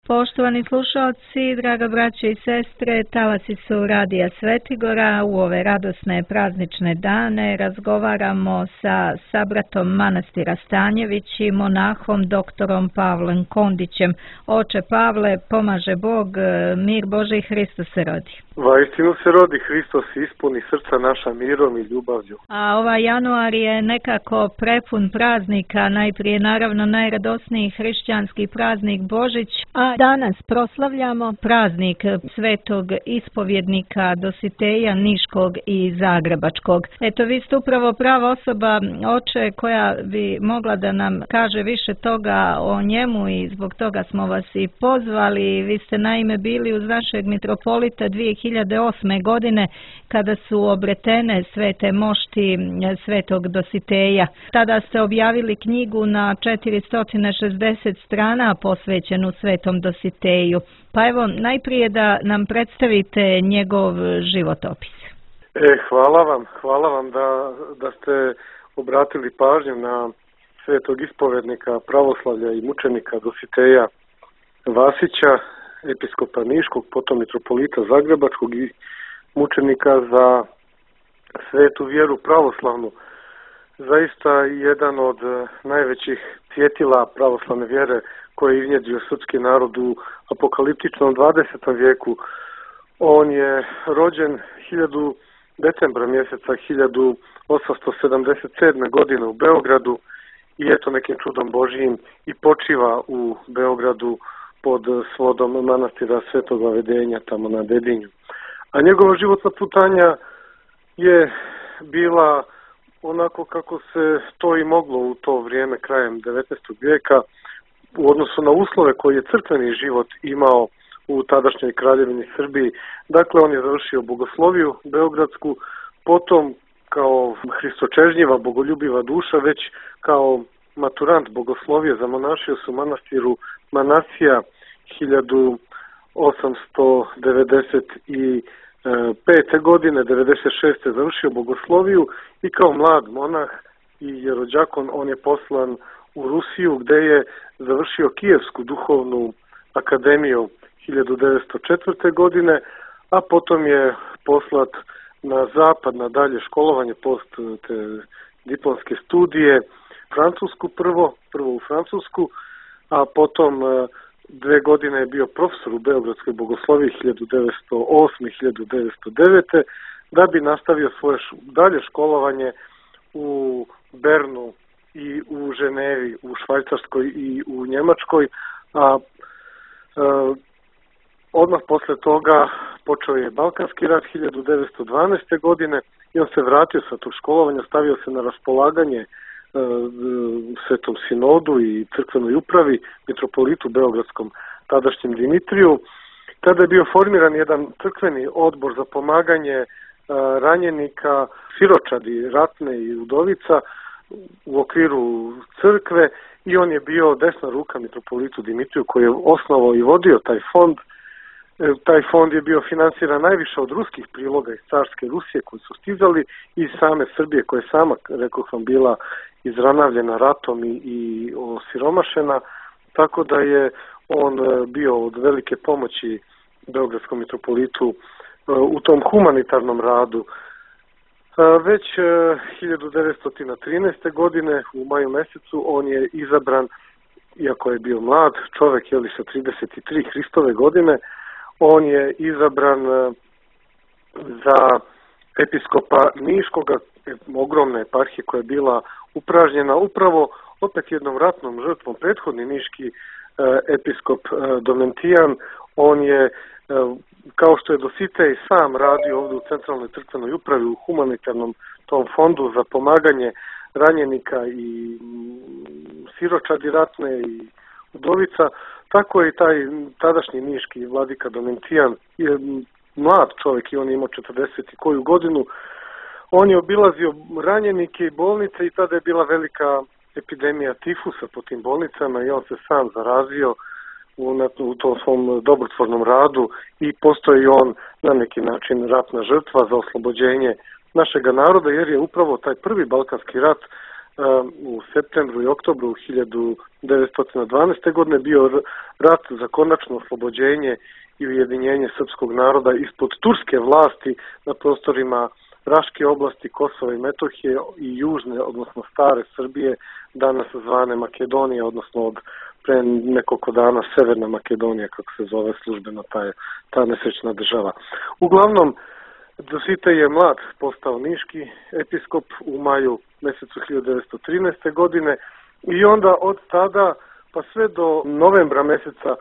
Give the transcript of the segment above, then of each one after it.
Poštovani slušalci, draga braće i sestre, talasi su Radija Svetigora. U ove radosne praznične dane razgovaramo sa sabratom manastira Stanjević i monahom doktorom Pavlem Kondićem. Oče Pavle, pomaže Bog, mir Božji, Hristos se rodi. Vaistinu se rodi, Hristos ispuni srca naša mirom i ljubavlju. A ovaj januar je nekako prepun praznika, najprije naravno najradosniji hrišćanski praznik Božić, a danas proslavljamo praznik svetog ispovjednika Dositeja Niškog i Zagrebačkog. Eto, vi ste upravo prava osoba, oče, koja bi mogla da nam kaže više toga o njemu i zbog toga smo vas i pozvali. Vi ste naime bili uz našeg mitropolita 2008. godine kada su obretene svete mošti svetog Dositeja. Tada ste objavili knjigu na 460 strana posvećenu svetom Dositeju. Pa evo, najprije da nam predstavite njegov životopis. Hvala vam da ste obratili pažnju na svetog ispovednika pravoslavlja i mučenika Dositeja Vasića, episkopa Niškog, potom mitropolita Zagrebačkog i mučenika za svetu vjeru pravoslavnu. Zaista jedan od najvećih cvjetila pravoslavne vjere koje je iznjedrio srpski narod u apokaliptičnom 20. vijeku. On je rođen decembra mjeseca 1877. godine u Beogradu i eto nekim čudom Božijim i počiva u Beogradu pod svodom manastira Svetog Vavedenja tamo na Dedinju. A njegova životna putanja je bila onako kako se to i moglo u to vrijeme krajem 19. vijeka u odnosu na uslove koje je crkveni život imao u tadašnjoj kraljevini Srbiji. Dakle, on je završio bogosloviju beogradsku, potom kao hristočežnjiva, bogoljubiva duša, već kao maturant bogoslovije zamonašio se u manastiru Manasija 1895. godine, 96. završio bogosloviju i kao mlad monah i jerođakon on je poslan u Rusiju gdje je završio Kijevsku duhovnu akademiju 1904. godine, a potom je poslat na zapad na dalje školovanje post te diplomske studije Francusku prvo u Francusku, a potom 2 godine je bio profesor u Beogradskoj bogosloviji 1908. i 1909. da bi nastavio svoje dalje školovanje u Bernu i u Ženevi, u Švajcarskoj i u Njemačkoj, a odmah posle toga počeo je Balkanski rat 1912. godine i on se vratio sa tog školovanja, stavio se na raspolaganje Svetom sinodu i crkvenoj upravi, mitropolitu beogradskom tadašnjem Dimitriju. Tada je bio formiran jedan crkveni odbor za pomaganje ranjenika, siročadi, ratne i udovica u okviru crkve i on je bio desna ruka mitropolitu Dimitriju koji je osnovao i vodio taj fond. Taj fond je bio finansiran najviše od ruskih priloga iz carske Rusije koji su stizali i same Srbije koja je sama, rekao sam, bila izranavljena ratom i osiromašena, tako da je on bio od velike pomoći beogradskom mitropolitu u tom humanitarnom radu. Već 1913. godine u maju mjesecu on je izabran, iako je bio mlad čovjek, sa 33 Hristove godine, on je izabran za episkopa Niškoga, ogromne eparhije koja je bila upražnjena upravo opet jednom ratnom žrtvom. Prethodni niški episkop Domentijan, on je, kao što je Dositej sam radio ovdje u centralnoj crkvenoj upravi u humanitarnom tom fondu za pomaganje ranjenika i siročadi ratne i udovica, tako je i taj tadašnji niški vladika Domentijan, je mlad čovjek i on je imao 40 i koju godinu. On je obilazio ranjenike i bolnice i tada je bila velika epidemija tifusa po tim bolnicama i on se sam zarazio u tom svom dobrotvornom radu i postoji on na neki način ratna žrtva za oslobođenje našega naroda, jer je upravo taj prvi Balkanski rat u septembru i oktobru 1912. godine bio rat za konačno oslobođenje i ujedinjenje srpskog naroda ispod turske vlasti na prostorima Raške oblasti, Kosova i Metohije i južne, odnosno stare Srbije, danas zvane Makedonije, odnosno od pre nekoliko dana Severna Makedonija, kako se zove službeno ta nesrećna država. Uglavnom, Dositej je mlad postao niški episkop u maju mesecu 1913. godine i onda od tada pa sve do novembra meseca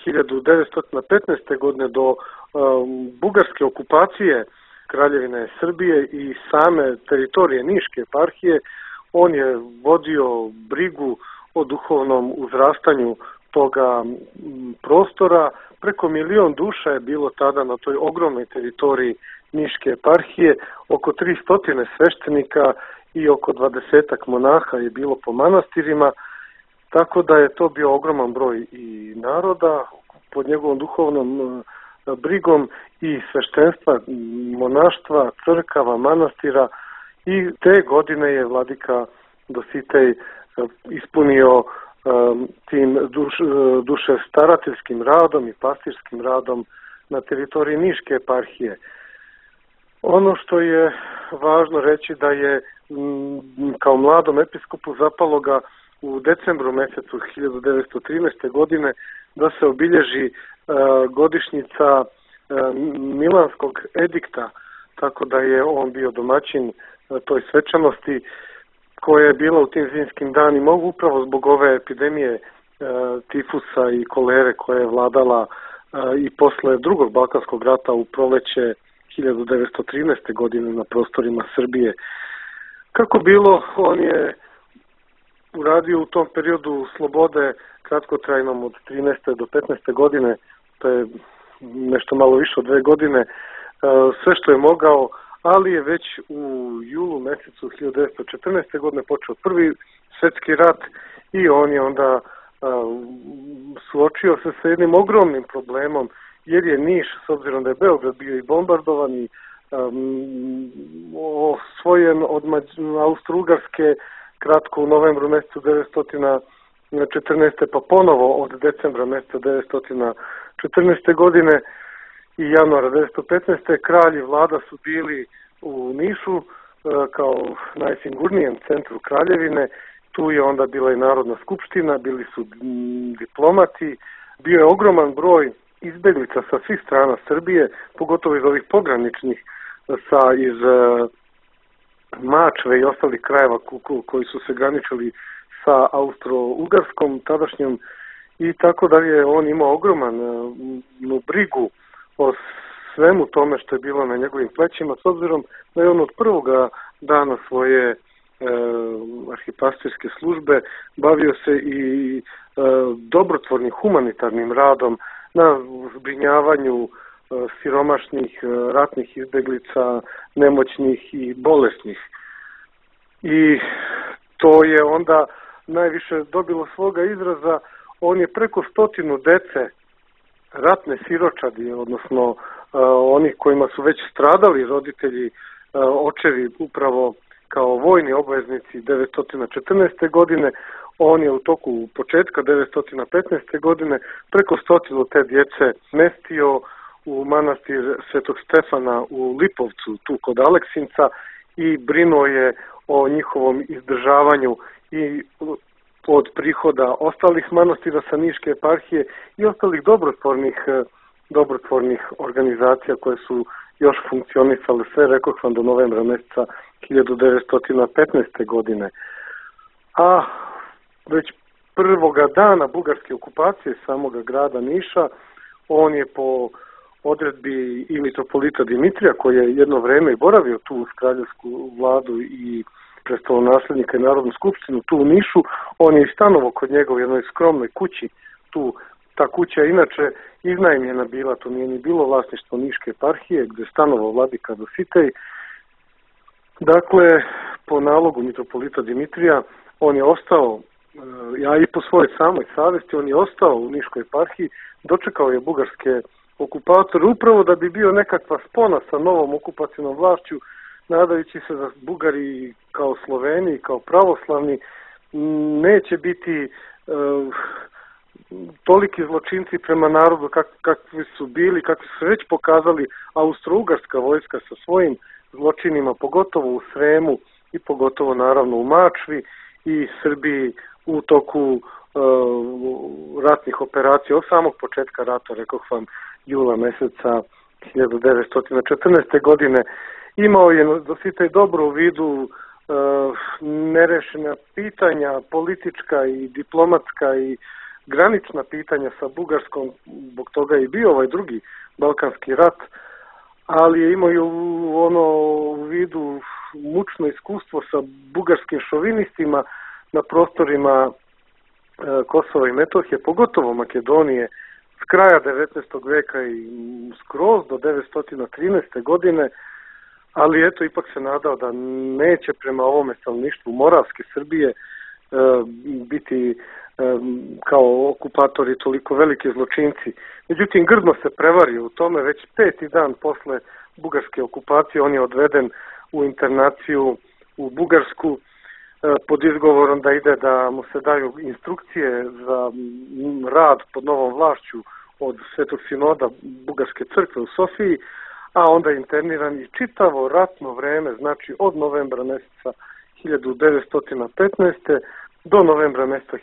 1915. godine do bugarske okupacije Kraljevine Srbije i same teritorije Niške eparhije, on je vodio brigu o duhovnom uzrastanju toga prostora. Preko 1.000.000 duša je bilo tada na toj ogromnoj teritoriji Niške eparhije, oko 300 sveštenika i oko 20 monaha je bilo po manastirima, tako da je to bio ogroman broj i naroda pod njegovom duhovnom brigom i sveštenstva, monaštva, crkava, manastira i te godine je vladika Dositej ispunio tim duše starateljskim radom i pastirskim radom na teritoriji Niške eparhije. Ono što je važno reći da je kao mladom episkopu zapalo ga u decembru mesecu 1913. godine da se obilježi godišnjica Milanskog edikta, tako da je on bio domaćin toj svečanosti koja je bila u tim zimskim danima upravo zbog ove epidemije tifusa i kolere koja je vladala i posle drugog Balkanskog rata u proleće 1913. godine na prostorima Srbije. Kako bilo, on je uradio u tom periodu slobode kratkotrajnom od 13. do 15. godine, to je nešto malo više od 2 godine, sve što je mogao, ali je već u julu mesecu 1914. godine počeo Prvi svjetski rat i on je onda suočio se sa jednim ogromnim problemom, jer je Niš, s obzirom da je Beograd bio i bombardovan i osvojen od Austro-Ugarske kratko u novembru mjesecu 1914. pa ponovo od decembra mjeseca 1914. godine i januara 1915. kralj i vlada su bili u Nišu kao najsigurnijem centru kraljevine. Tu je onda bila i Narodna skupština, bili su diplomati, bio je ogroman broj izbeglica sa svih strana Srbije, pogotovo iz ovih pograničnih, iz Mačve i ostalih krajeva koji su se graničili sa Austro-Ugarskom tadašnjom i tako da je on imao ogromanu brigu o svemu tome što je bilo na njegovim plećima, s obzirom da je on od prvoga dana svoje arhipastirske službe bavio se i dobrotvornim humanitarnim radom na zbrinjavanju siromašnih, ratnih izbeglica, nemoćnih i bolesnih. I to je onda najviše dobilo svoga izraza. On je preko 100 dece, ratne siročadi, odnosno oni kojima su već stradali roditelji, očevi upravo kao vojni obveznici 1914. godine, on je u toku početka 1915. godine preko 100 te djece mestio u manastir Svetog Stefana u Lipovcu, tu kod Aleksinca, i brinuo je o njihovom izdržavanju i od prihoda ostalih manastira sa Niške eparhije i ostalih dobrotvornih organizacija koje su još funkcionisale sve, rekoh vam, do novembra mjeseca 1915. godine. A već prvoga dana bugarske okupacije samoga grada Niša, on je po odredbi i mitropolita Dimitrija, koji je jedno vrijeme boravio tu uz kraljevsku vladu i prestolonaslednika i Narodnu skupštinu tu u Nišu, on je i stanovao kod njega u jednoj skromnoj kući. Ta kuća inače iznajmljena bila, to nije ni bilo vlasništvo Niške eparhije, gdje je stanovao vladika Dositej. Dakle, po nalogu mitropolita Dimitrija, on je ostao, a i po svojoj samoj savjesti, on je ostao u Niškoj eparhiji, dočekao je bugarske okupatore upravo da bi bio nekakva spona sa novom okupacijnom vlašću nadajući se da Bugari kao Sloveni, kao pravoslavni, neće biti toliki zločinci prema narodu kakvi su bili, kakvi su već pokazali Austro-Ugarska vojska sa svojim zločinima, pogotovo u Sremu i pogotovo naravno u Mačvi i Srbiji u toku ratnih operacija od samog početka rata, rekoh vam, jula meseca 1914. godine. Imao je Dositej dobro u vidu nerešena pitanja, politička i diplomatska i granična pitanja sa Bugarskom, zbog toga je i bio ovaj drugi Balkanski rat, ali je imao i u vidu mučno iskustvo sa bugarskim šovinistima na prostorima Kosova i Metohije, pogotovo Makedonije, s kraja 19. veka i skroz do 1913. godine, ali eto, ipak se nadao da neće prema ovome stanovništvu Moravske Srbije biti kao okupatori toliko veliki zločinci. Međutim, grdno se prevario u tome. Već 5. dan posle bugarske okupacije on je odveden u internaciju u Bugarsku pod izgovorom da ide da mu se daju instrukcije za rad pod novom vlašću od Svetog sinoda Bugarske crkve u Sofiji, a onda je interniran i čitavo ratno vreme, znači od novembra meseca 1915. do novembra meseca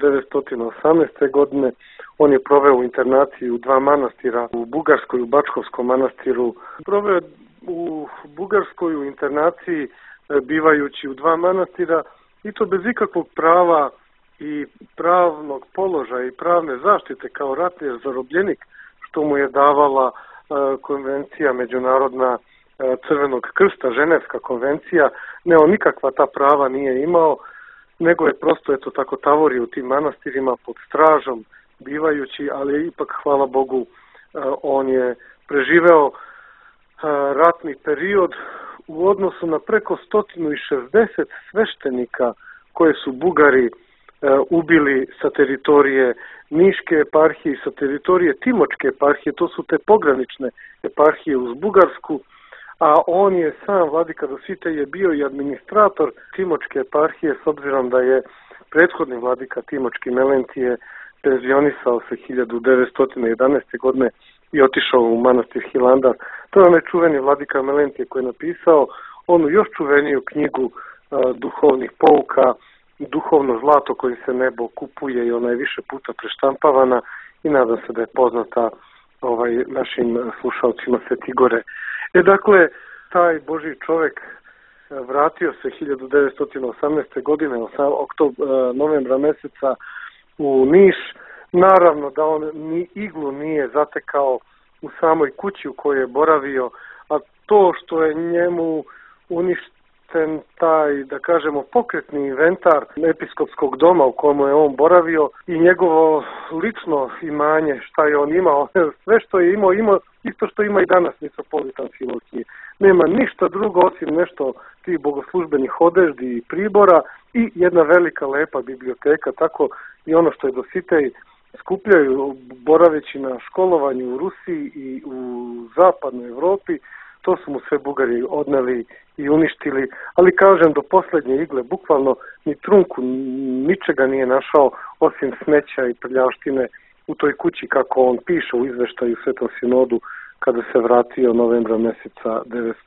1918. godine. On je proveo u internaciji u 2 manastira, u Bugarskoj, u Bačkovskom manastiru. Proveo u Bugarskoj u internaciji bivajući u 2 manastira i to bez ikakvog prava i pravnog položaja i pravne zaštite kao ratni zarobljenik, što mu je davala konvencija međunarodna Crvenog krsta, Ženevska konvencija. Ne, on nikakva ta prava nije imao, nego je prosto eto tako tavorio u tim manastirima pod stražom bivajući, ali ipak, hvala Bogu, on je preživeo ratni period u odnosu na preko 160 sveštenika koje su Bugari ubili sa teritorije Niške eparhije i sa teritorije Timočke eparhije. To su te pogranične eparhije uz Bugarsku, a on je sam, vladika Dositej, je bio i administrator Timočke eparhije, s obzirom da je prethodni vladika Timočki Melentije penzionisao se 1911. godine i otišao u manastir Hilandar. To je onaj čuveni vladika Melentije koji je napisao onu još čuveniju knjigu duhovnih pouka, Duhovno zlato kojim se nebo kupuje, i ona je više puta preštampavana i nadam se da je poznata našim slušalcima Sveti Gore. Dakle, taj Božji čovjek vratio se 1918. godine, novembra meseca u Niš. Naravno da on ni iglu nije zatekao u samoj kući u kojoj je boravio, a to što je njemu uništen taj, da kažemo, pokretni inventar episkopskog doma u kojemu je on boravio i njegovo lično imanje, šta je on imao, sve što je imao isto što ima i danas mitropolitan Filohije. Nema ništa drugo osim nešto tih bogoslužbenih odeždi i pribora i jedna velika lepa biblioteka, tako i ono što je Dositej skupljaju boraveći na školovanju u Rusiji i u zapadnoj Evropi, to su mu sve Bugari odneli i uništili, ali kažem, do posljednje igle, bukvalno ni trunku, ničega nije našao osim smeća i prljavštine u toj kući, kako on piše u izveštaju Svetom sinodu kada se vratio novembra meseca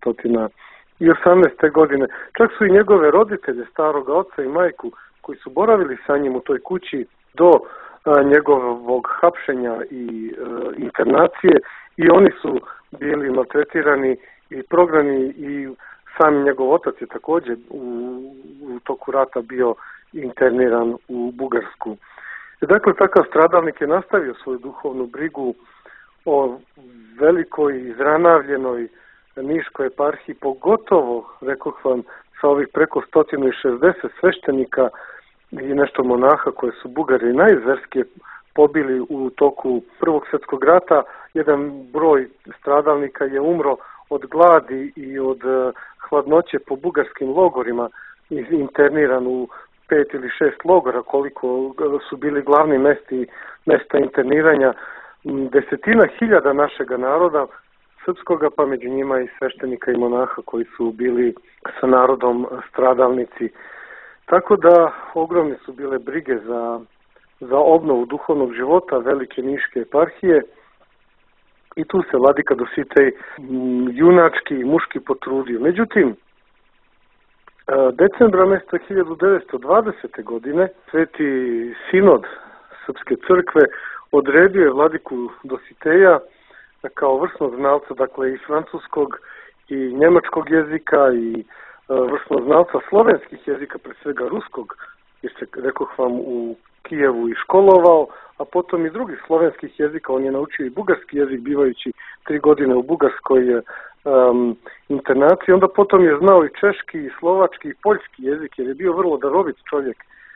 1918. godine. Čak su i njegove roditelje, staroga oca i majku, koji su boravili sa njim u toj kući do njegovog hapšenja i internacije, i oni su bili maltretirani i prognani, i sam njegov otac je također u toku rata bio interniran u Bugarsku. Dakle, takav stradalnik je nastavio svoju duhovnu brigu o velikoj izranavljenoj Niškoj eparhiji, pogotovo, rekoh vam, sa ovih preko 160 sveštenika i nešto monaha koje su Bugari najzverskije pobili u toku Prvog svjetskog rata. Jedan broj stradalnika je umro od gladi i od hladnoće po bugarskim logorima, interniran u 5 ili 6 logora, koliko su bili glavni mesta interniranja. Desetina hiljada našega naroda srpskoga, pa među njima i sveštenika i monaha koji su bili sa narodom stradalnici. Tako da ogromne su bile brige za obnovu duhovnog života velike niške eparhije i tu se vladika Dositej junački i muški potrudio. Međutim, decembra mjeseca 1920. godine Sveti sinod Srpske crkve odredio je vladiku Dositeja kao vrsnog znalca, dakle i francuskog i njemačkog jezika i vrsnog znalca slovenskih jezika, pre svega ruskog, jer se, rekoh vam, u Kijevu i školovao, a potom i drugih slovenskih jezika. On je naučio i bugarski jezik, bivajući 3 godine u bugarskoj internaciji. Onda potom je znao i češki, i slovački, i poljski jezik, jer je bio vrlo darovit čovjek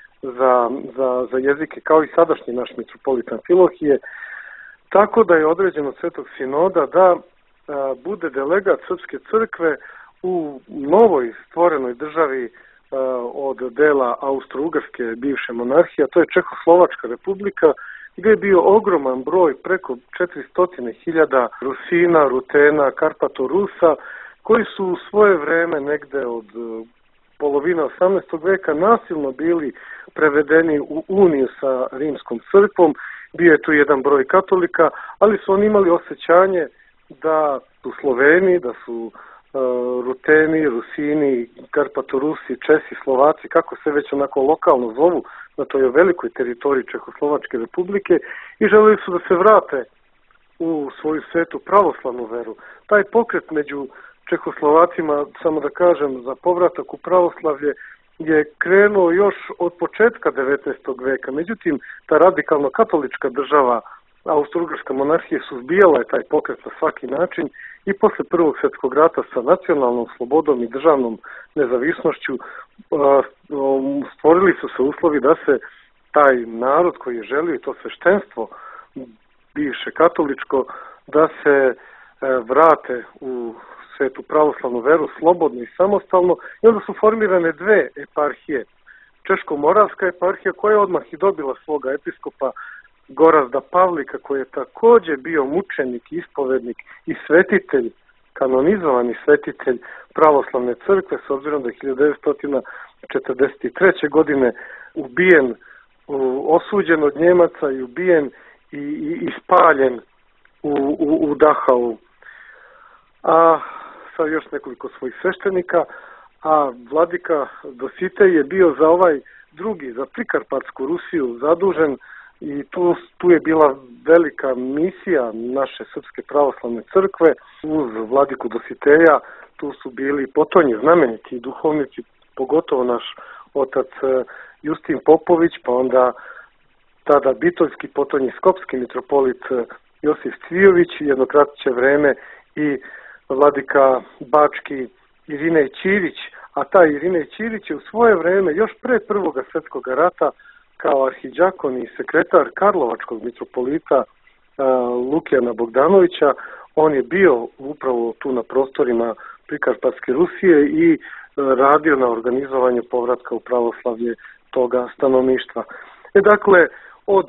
za jezike, kao i sadašnji naš mitropolitan Filohije. Tako da je određeno od Svetog sinoda da bude delegat Srpske crkve u novoj stvorenoj državi od dela Austro-Ugarske bivše monarhije, a to je Čehoslovačka republika, gdje je bio ogroman broj, preko 400.000 Rusina, Rutena, Karpato-Rusa, koji su u svoje vreme negde od polovine 18. veka nasilno bili prevedeni u uniju sa Rimskom crkvom. Bio je tu jedan broj katolika, ali su oni imali osjećanje da su Sloveni, da su Ruteni, Rusini, Karpatorusi, Česi, Slovaci, kako se već onako lokalno zovu na toj velikoj teritoriji Čehoslovačke republike, i želeli su da se vrate u svoju svetu pravoslavnu veru. Taj pokret među Čehoslovacima, samo da kažem, za povratak u pravoslavlje je krenuo još od početka 19. veka. Međutim, ta radikalno katolička država, Austro-Ugarska monarhija, suzbijala je taj pokret na svaki način i posle Prvog svjetskog rata sa nacionalnom slobodom i državnom nezavisnošću stvorili su se uslovi da se taj narod koji je želio, i to sveštenstvo bivše katoličko, da se vrate u svetu pravoslavnu veru slobodno i samostalno, i onda su formirane 2 eparhije. Češko-moravska eparhija, koja je odmah i dobila svoga episkopa Gorazda Pavlika, koji je također bio mučenik, ispovednik i svetitelj, kanonizovani svetitelj pravoslavne crkve, s obzirom da je 1943. godine ubijen, osuđen od Njemaca i ubijen i spaljen u Dachau. A sa još nekoliko svojih sveštenika, a vladika Dositej je bio za ovaj drugi, za Prikarpatsku Rusiju zadužen, i tu je bila velika misija naše Srpske pravoslavne crkve. Uz vladiku Dositeja tu su bili potonji znameniti duhovnici, pogotovo naš otac Justin Popović, pa onda tada bitoljski potonji skopski mitropolit Josif Cvijović, jedno kratće vreme i vladika bački Irinej Ćirić, a taj Irinej Ćirić je u svoje vreme, još pre Prvog svjetskog rata, kao arhidžakon i sekretar karlovačkog mitropolita Lukijana Bogdanovića, on je bio upravo tu na prostorima Prikarpatske Rusije i radio na organizovanju povratka u pravoslavlje toga stanovništva. Dakle, od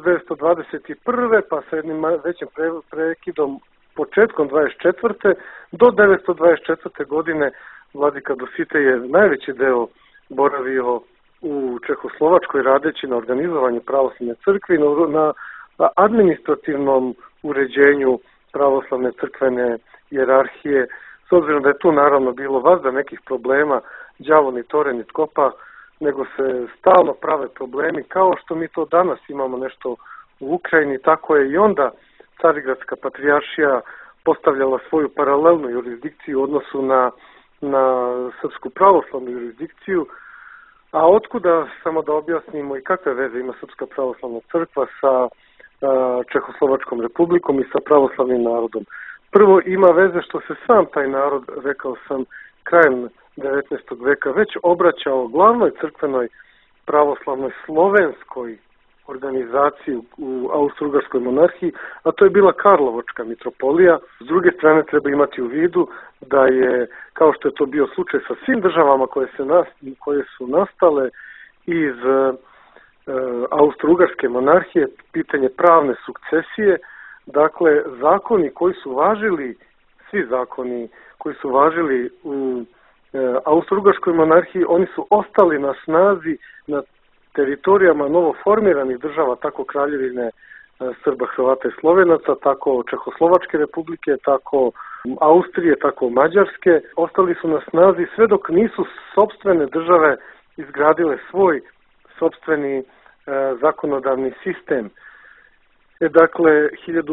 1921. pa sa jednim većim prekidom početkom 24. do 1924. godine vladika Dositej je najveći deo boravio u Čehoslovačkoj radeći na organizovanju pravoslavne crkve i na administrativnom uređenju pravoslavne crkvene hijerarhije, s obzirom da je tu naravno bilo vazda nekih problema, đavo ni tore ni tkopa, nego se stalno prave problemi, kao što mi to danas imamo nešto u Ukrajini, tako je i onda Carigradska patrijaršija postavljala svoju paralelnu jurisdikciju u odnosu na srpsku pravoslavnu jurisdikciju. A otkuda, samo da objasnimo i kakve veze ima Srpska pravoslavna crkva sa Čehoslovačkom republikom i sa pravoslavnim narodom. Prvo, ima veze što se sam taj narod, rekao sam, krajem 19. veka već obraćao glavnoj crkvenoj pravoslavnoj slovenskoj organizaciji u Austro-Ugarskoj monarhiji, a to je bila Karlovačka mitropolija. S druge strane, treba imati u vidu da je, kao što je to bio slučaj sa svim državama koje su nastale iz Austro-Ugarske monarhije, pitanje pravne sukcesije, dakle, zakoni koji su važili svi zakoni koji su važili u Austro-Ugarskoj monarhiji, oni su ostali na snazi na teritorijama novoformiranih država, tako Kraljevine Srba, Hrvata i Slovenaca, tako Čehoslovačke republike, tako Austrije, tako Mađarske. Ostali su na snazi sve dok nisu sopstvene države izgradile svoj sopstveni zakonodavni sistem. Dakle,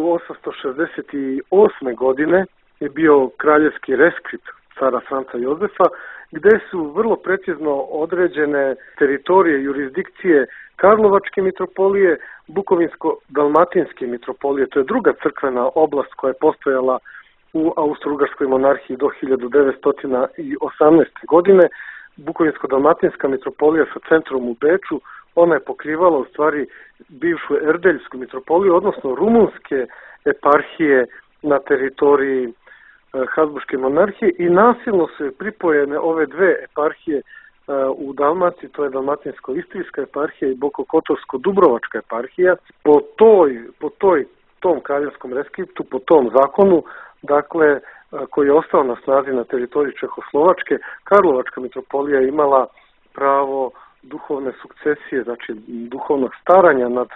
1868. godine je bio kraljevski reskript cara Franca Jozefa, gde su vrlo precizno određene teritorije, jurisdikcije Karlovačke mitropolije, Bukovinsko-dalmatinske mitropolije. To je druga crkvena oblast koja je postojala u Austro-Ugarskoj monarhiji do 1918. godine. Bukovinsko-dalmatinska mitropolija sa centrom u Beču, ona je pokrivala u stvari bivšu Erdeljsku mitropoliju, odnosno rumunske eparhije na teritoriji Habsburške monarhije i nasilno su pripojene ove dve eparhije u Dalmaciji, to je Dalmatinsko-istrijska eparhija i Bokokotorsko-dubrovačka eparhija. Po tom kraljevskom reskriptu, po tom zakonu, dakle, koji je ostao na snazi na teritoriji Čehoslovačke, Karlovačka mitropolija imala pravo duhovne sukcesije, znači duhovnog staranja nad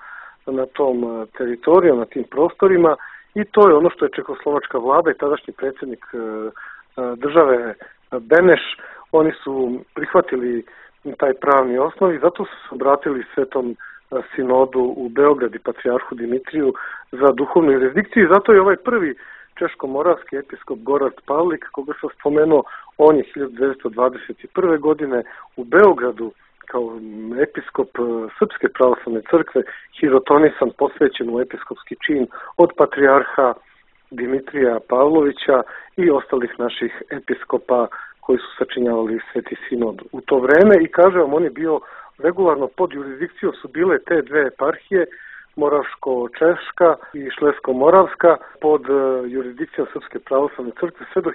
tom teritorijom, na tim prostorima, i to je ono što je čehoslovačka vlada i tadašnji predsjednik države Beneš, oni su prihvatili taj pravni osnov i zato su se obratili Svetom sinodu u Beograd i patrijarhu Dimitriju za duhovnu jurisdikciju i zato je ovaj prvi češko-moravski episkop Gorazd Pavlik, koga sam spomenuo, on je 1921. godine u Beogradu kao episkop Srpske pravoslavne crkve hirotonisan, posvećen u episkopski čin od patrijarha Dimitrija Pavlovića i ostalih naših episkopa koji su sačinjavali Sveti sinod u to vreme. I kaže vam, on je bio regularno pod jurisdikcijom, su bile te dve eparhije, Moravško-Češka i Šlesko-Moravska, pod jurisdikcijom Srpske pravoslavne crkve sve do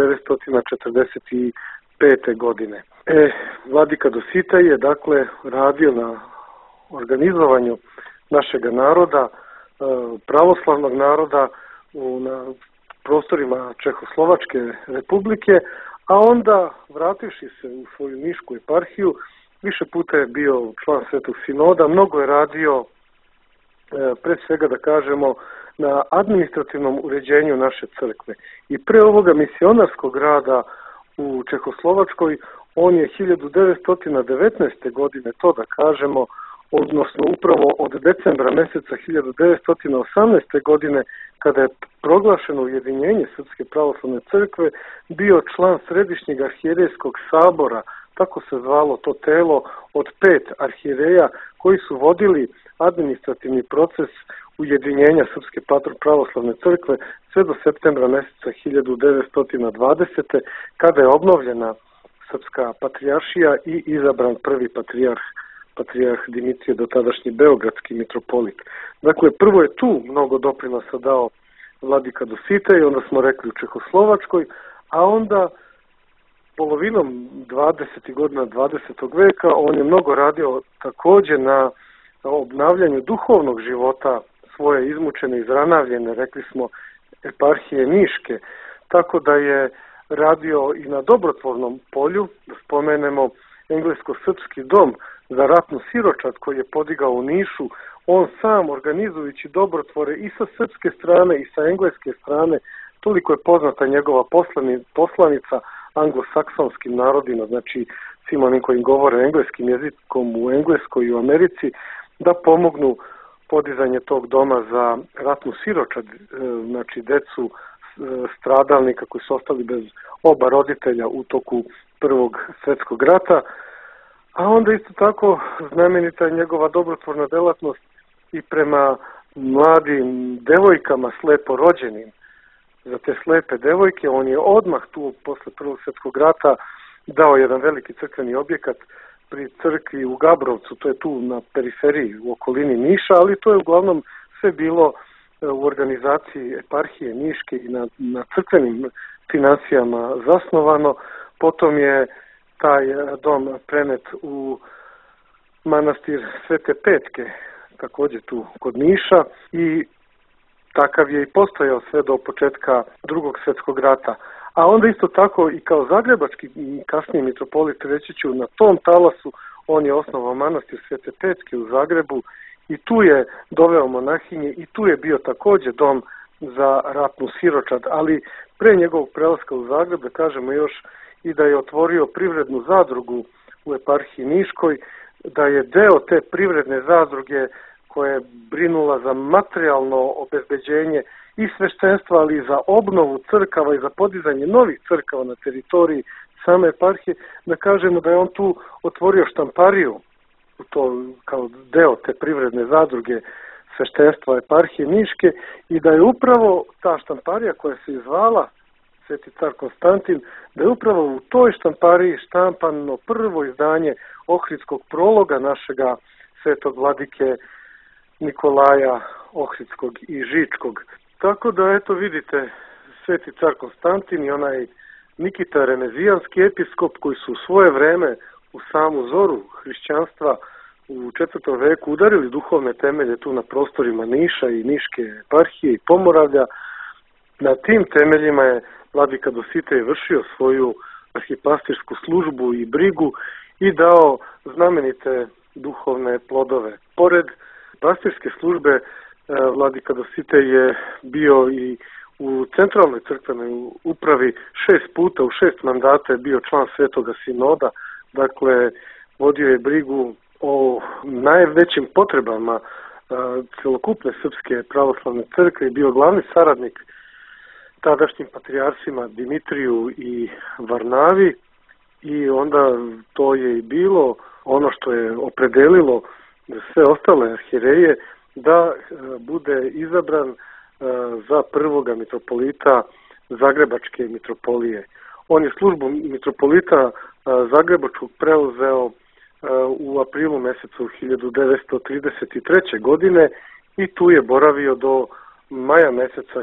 1945. godine. Vladika Dositej je dakle radio na organizovanju našega naroda, pravoslavnog naroda na prostorima Čehoslovačke republike, a onda vrativši se u svoju nišku eparhiju, više puta je bio član Svetog sinoda, mnogo je radio pre svega da kažemo na administrativnom uređenju naše crkve. I pre ovoga misionarskog rada u Čehoslovačkoj, on je 1919. godine, to da kažemo, odnosno upravo od decembra meseca 1918. godine, kada je proglašeno ujedinjenje Srpske pravoslavne crkve, bio član Središnjeg arhijerejskog sabora, tako se zvalo to telo od 5 arhijereja koji su vodili administrativni proces ujedinjenja Srpske pravoslavne crkve sve do septembra meseca 1920. kada je obnovljena Srpska patrijaršija i izabran prvi patrijarh Dimitrije, dotadašnji beogradski mitropolit. Dakle, prvo je tu mnogo doprinosa dao vladika Dositej, onda smo rekli u Čehoslovačkoj, a onda polovinom 20. godina 20. veka on je mnogo radio takođe na obnavljanju duhovnog života svoje izmučene, izranavljene, rekli smo, eparhije Niške, tako da je radio i na dobrotvornom polju, da spomenemo englesko-srpski dom za ratnu siročad koji je podigao u Nišu, on sam organizujući dobrotvore i sa srpske strane i sa engleske strane, toliko je poznata njegova poslanica anglosaksonskim narodima, znači svima onim koji govore engleskim jezikom u Engleskoj i u Americi, da pomognu podizanje tog doma za ratnu siročad, znači decu stradalnika koji su ostali bez oba roditelja u toku Prvog svjetskog rata, a onda isto tako znamenita je njegova dobrotvorna delatnost i prema mladim devojkama slepo rođenim. Za te slepe devojke on je odmah tu posle Prvog svjetskog rata dao jedan veliki crkveni objekat pri crkvi u Gabrovcu, to je tu na periferiji u okolini Niša, ali to je uglavnom sve bilo u organizaciji eparhije Niške i na crkvenim financijama zasnovano. Potom je taj dom prenet u manastir Svete Petke, također tu kod Niša, i takav je i postojao sve do početka Drugog svjetskog rata. A onda isto tako i kao zagrebački kasniji mitropolit, reći ću, na tom talasu on je osnovao manastir Svete Petke u Zagrebu i tu je doveo monahinje i tu je bio također dom za ratnu siročad, ali pre njegovog prelaska u Zagreb, da kažemo još i da je otvorio privrednu zadrugu u eparhiji Niškoj, da je deo te privredne zadruge koja je brinula za materijalno obezbeđenje i sveštenstva, ali i za obnovu crkava i za podizanje novih crkava na teritoriji same eparhije, da kažemo da je on tu otvorio štampariju u to kao deo te privredne zadruge sveštenstva eparhije Niške i da je upravo ta štamparija koja se zvala Sveti car Konstantin, da je upravo u toj štampariji štampano prvo izdanje Ohridskog prologa našega svetog vladike Nikolaja Ohridskog i Žičkog. Tako da, eto vidite, Sveti car Konstantin i onaj Nikita Renezijanski episkop koji su u svoje vreme u samu zoru hrišćanstva u 4. veku udarili duhovne temelje tu na prostorima Niša i Niške eparhije i Pomoravlja. Na tim temeljima je vladika Dositej vršio svoju arhipastirsku službu i brigu i dao znamenite duhovne plodove. Pored pastirske službe, vladika Dositej je bio i u centralnoj crkvenoj upravi 6 puta, u 6 mandata je bio član Svetoga sinoda, dakle vodio je brigu o najvećim potrebama celokupne srpske pravoslavne crkve i bio glavni saradnik tadašnjim patrijarsima Dimitriju i Varnavi i onda to je i bilo ono što je opredelilo sve ostale arhijereje da bude izabran za prvoga mitropolita Zagrebačke mitropolije. On je službu mitropolita Zagrebačkog preuzeo u aprilu mesecu 1933. godine i tu je boravio do maja meseca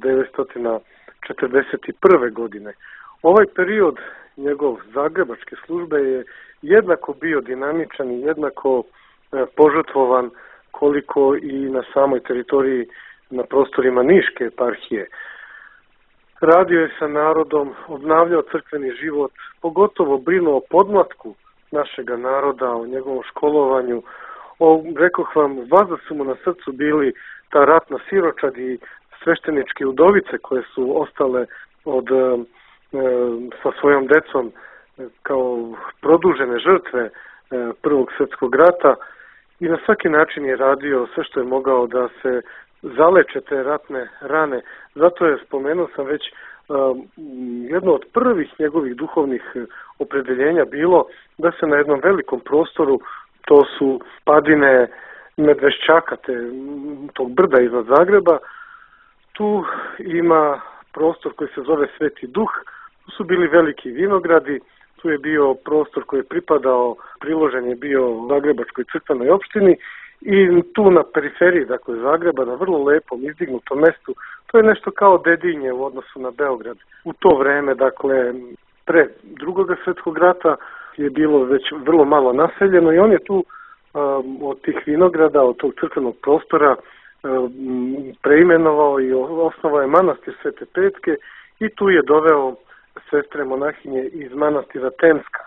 1941. godine. Ovaj period njegov zagrebačke službe je jednako bio dinamičan i jednako požrtvovan koliko i na samoj teritoriji na prostorima Niške eparhije. Radio je sa narodom, obnavljao crkveni život, pogotovo brinuo o podmlatku našega naroda, o njegovom školovanju. Rekoh vam, važno su mu na srcu bili ta ratna siročad i svešteničke udovice koje su ostale sa svojom decom kao produžene žrtve Prvog svjetskog rata i na svaki način je radio sve što je mogao da se zaleče te ratne rane. Zato je, spomenuo sam već, jedno od prvih njegovih duhovnih opredeljenja bilo da se na jednom velikom prostoru, to su padine Medvešćaka, tog brda iznad Zagreba, tu ima prostor koji se zove Sveti Duh, tu su bili veliki vinogradi, tu je bio prostor koji je pripadao, priložen je bio Zagrebačkoj crkvenoj opštini i tu na periferiji, dakle Zagreba, na vrlo lepom izdignutom mestu, to je nešto kao Dedinje u odnosu na Beograd. U to vreme, dakle, pre Drugog svjetskog rata je bilo već vrlo malo naseljeno i on je tu od tih vinograda, od tog crkvenog prostora preimenovao i osnovao je manastir Svete Petke i tu je doveo sestre monahinje iz manastira Temska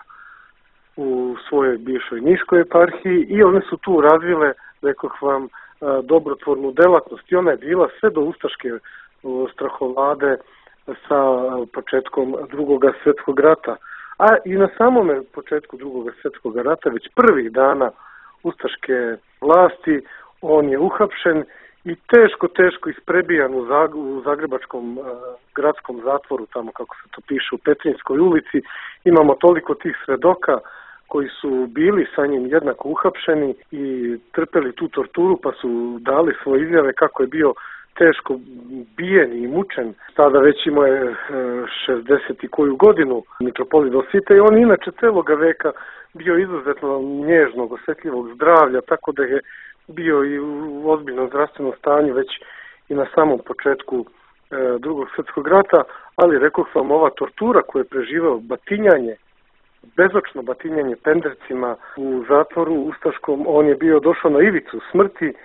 u svojoj bivšoj Niškoj eparhiji i one su tu razvile, rekoh vam, dobrotvornu delatnost i ona je bila sve do ustaške strahovlade sa početkom Drugog svjetskog rata. A i na samome početku Drugog svjetskog rata, već prvih dana ustaške vlasti, on je uhapšen i teško isprebijan u Zagrebačkom gradskom zatvoru, tamo kako se to piše u Petrinskoj ulici. Imamo toliko tih svedoka koji su bili sa njim jednako uhapšeni i trpeli tu torturu, pa su dali svoje izjave kako je bio teško bijen i mučen. Sada već ima 60 i koju godinu mitropolit Dositej i on inače celoga veka bio izuzetno nježnog, osjetljivog zdravlja, tako da je bio i u ozbiljnom zdravstvenom stanju već i na samom početku Drugog svjetskog rata, ali rekoh vam, ova tortura koju je preživao, batinjanje, bezočno batinjanje pendrecima u zatvoru ustaškom, on je bio došao na ivicu smrti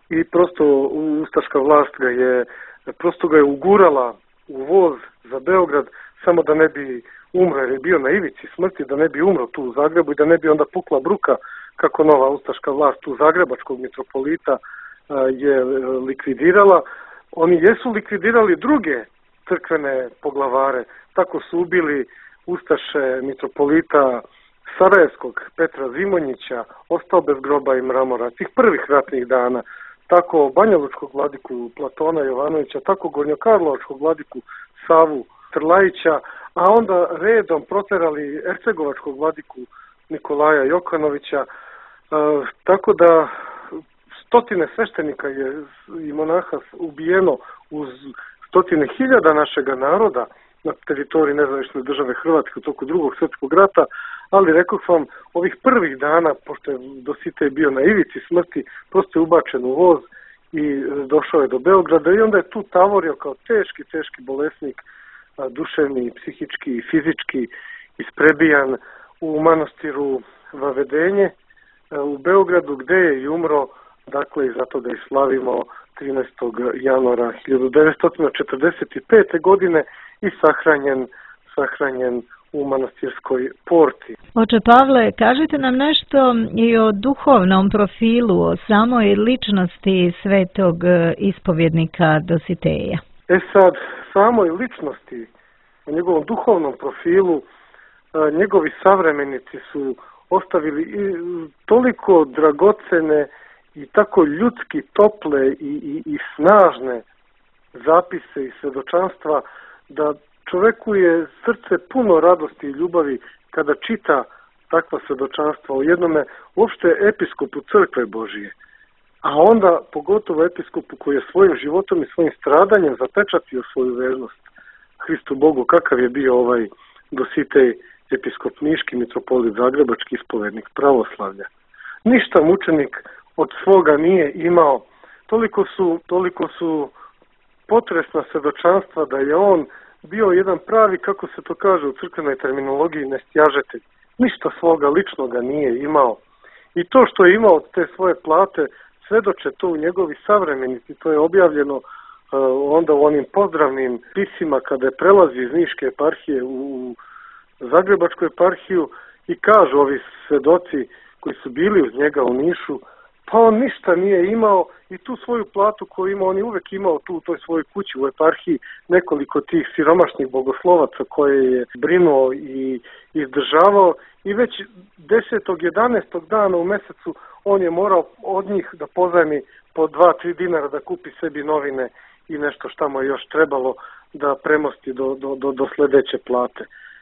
i prosto ustaška vlast ga je ugurala u voz za Beograd samo da ne bi umro, jer je bio na ivici smrti, da ne bi umro tu u Zagrebu i da ne bi onda pukla bruka kako nova ustaška vlast tu zagrebačkog mitropolita je likvidirala. Oni jesu likvidirali druge crkvene poglavare, tako su ubili ustaše mitropolita Sarajevskog Petra Zimonjića, ostao bez groba i mramora, tih prvih ratnih dana, tako banjalučkog vladiku Platona Jovanovića, tako gornjokarlovačkog vladiku Savu Trlajića, a onda redom proterali ercegovačkog vladiku Nikolaja Jokanovića, tako da stotine sveštenika je i monaha ubijeno uz stotine hiljada našega naroda na teritoriji nezavisne države Hrvatske u toku Drugog svjetskog rata, ali rekao vam, ovih prvih dana, pošto je Dositej bio na ivici smrti, prosto je ubačen u voz i došao je do Beograda i onda je tu tavorio kao teški bolesnik, duševni, psihički i fizički isprebijan u manastiru Vavedenje u Beogradu, gde je i umro, dakle i zato ga i slavimo 13. januara 1945. godine i sahranjen u manastirskoj porti. Oče Pavle, kažite nam nešto i o duhovnom profilu, o samoj ličnosti svetog ispovjednika Dositeja. Sad, samoj ličnosti, o njegovom duhovnom profilu, njegovi savremenici su ostavili toliko dragocene i tako ljudski tople i snažne zapise i svjedočanstva da čoveku je srce puno radosti i ljubavi kada čita takva svjedočanstva o jednome uopšte episkopu crkve Božije, a onda pogotovo episkopu koji je svojim životom i svojim stradanjem zapečatio svoju vernost Hristu Bogu, kakav je bio ovaj Dositej, episkop Niški, mitropolit Zagrebački, ispovednik pravoslavlja. Ništa mučenik od svoga nije imao, toliko su potresna svjedočanstva da je on bio jedan pravi, kako se to kaže u crkvenoj terminologiji, nestjažitelj. Ništa svoga ličnoga nije imao. I to što je imao od te svoje plate, svedoče to u njegovi savremenici. To je objavljeno onda u onim pozdravnim pisima kada je prelazi iz Niške eparhije u Zagrebačku eparhiju i kažu ovi svedoci koji su bili uz njega u Nišu, pa on ništa nije imao i tu svoju platu koju imao, on je uvek imao tu u toj svojoj kući u eparhiji nekoliko tih siromašnih bogoslovaca koje je brinuo i izdržavao i već 10. 11. dana u mesecu on je morao od njih da pozajmi po 2-3 dinara da kupi sebi novine i nešto šta mu je još trebalo da premosti do sledeće plate.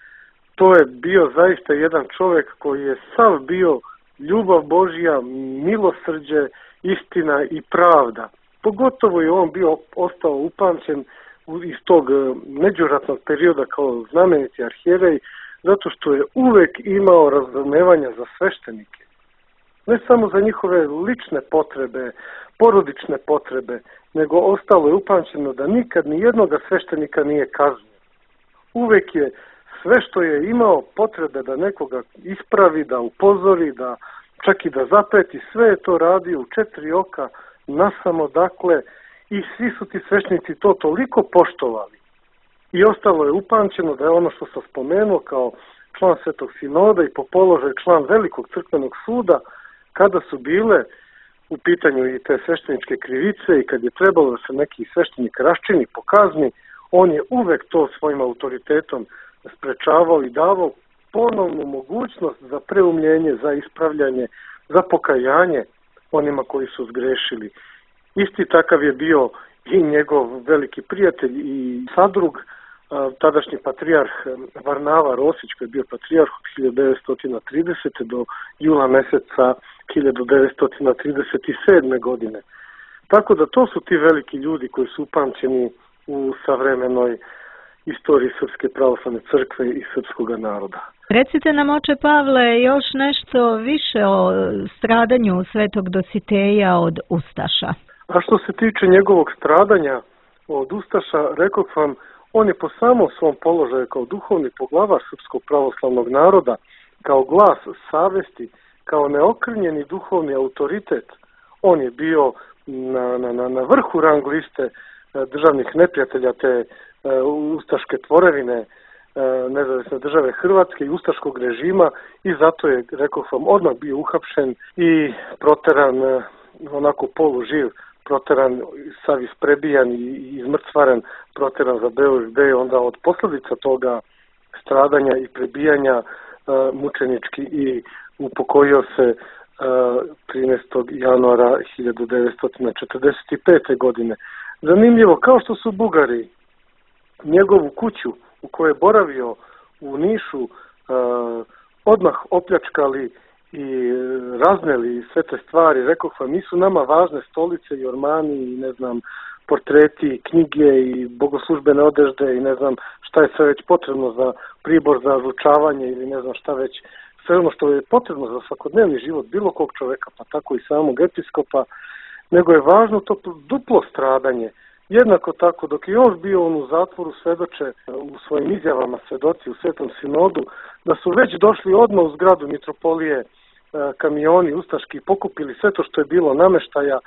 To je bio zaista jedan čovjek koji je sav bio ljubav Božja, milosrđe, istina i pravda. Pogotovo je on bio ostao upamćen iz tog međuratnog perioda kao znameniti arhijerej, zato što je uvek imao razumevanja za sveštenike. Ne samo za njihove lične potrebe, porodične potrebe, nego ostalo je upamćeno da nikad ni jednoga sveštenika nije kaznio. Uvek je sve što je imao potrebe da nekoga ispravi, da upozori, da čak i da zapreti, sve je to radio u 4 oka, nasamo dakle, i svi su ti sveštenici to toliko poštovali. I ostalo je upamćeno da je ono što sam spomenuo kao član Svetog Sinoda i po položaju član Velikog crkvenog suda, kada su bile u pitanju i te svešteničke krivice i kad je trebalo da se neki sveštenik raščini po kazni, on je uvek to svojim autoritetom sprečavao i davao ponovnu mogućnost za preumljenje, za ispravljanje, za pokajanje onima koji su zgrešili. Isti takav je bio i njegov veliki prijatelj i sadrug, tadašnji patrijarh Varnava Rosić, koji je bio patrijarh od 1930. do jula meseca 1937. godine. Tako da to su ti veliki ljudi koji su upamćeni u savremenoj istoriji Srpske pravoslavne crkve i srpskog naroda. Recite nam, oče Pavle, još nešto više o stradanju svetog Dositeja od ustaša. A što se tiče njegovog stradanja od ustaša, rekao vam, on je po samom svom položaju kao duhovni poglavar srpskog pravoslavnog naroda, kao glas savesti, kao neokrnjeni duhovni autoritet, on je bio na vrhu rang liste državnih neprijatelja te ustaške tvorevine nezavisne države Hrvatske i ustaškog režima, i zato je, rekao sam, odmah bio uhapšen i proteran onako poluživ, proteran, sav isprebijan i izmrcvaren, proteran za Beograd, gde je onda od posljedica toga stradanja i prebijanja mučenički i upokojio se 13. januara 1945. godine. Zanimljivo, kao što su Bugari njegovu kuću u kojoj je boravio u Nišu odmah opljačkali i razneli sve te stvari, rekao vam, nisu nama važne stolice i ormani i ne znam, portreti, knjige i bogoslužbene odežde i ne znam šta je sve već potrebno za pribor za ručavanje ili ne znam šta već, sve ono što je potrebno za svakodnevni život bilo kog čoveka, pa tako i samog episkopa, nego je važno to duplo stradanje. Jednako tako, dok je još bio on u zatvoru, svedoče u svojim izjavama svedoci u Svetom sinodu, da su već došli odmah u zgradu mitropolije kamioni ustaški, pokupili sve to što je bilo nameštaja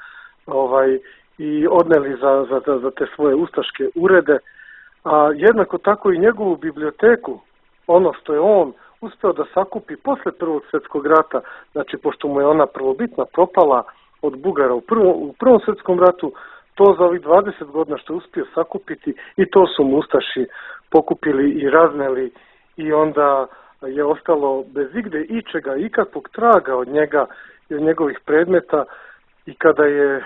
i odneli za te svoje ustaške urede, a jednako tako i njegovu biblioteku, ono što je on uspeo da sakupi posle Prvog svjetskog rata, znači pošto mu je ona prvobitna propala od Bugara u Prvom svjetskom ratu, to za ovih 20 godina što je uspio sakupiti i to su mu ustaši pokupili i razneli i onda je ostalo bez igde ičega, ikakvog traga od njega i od njegovih predmeta, i kada je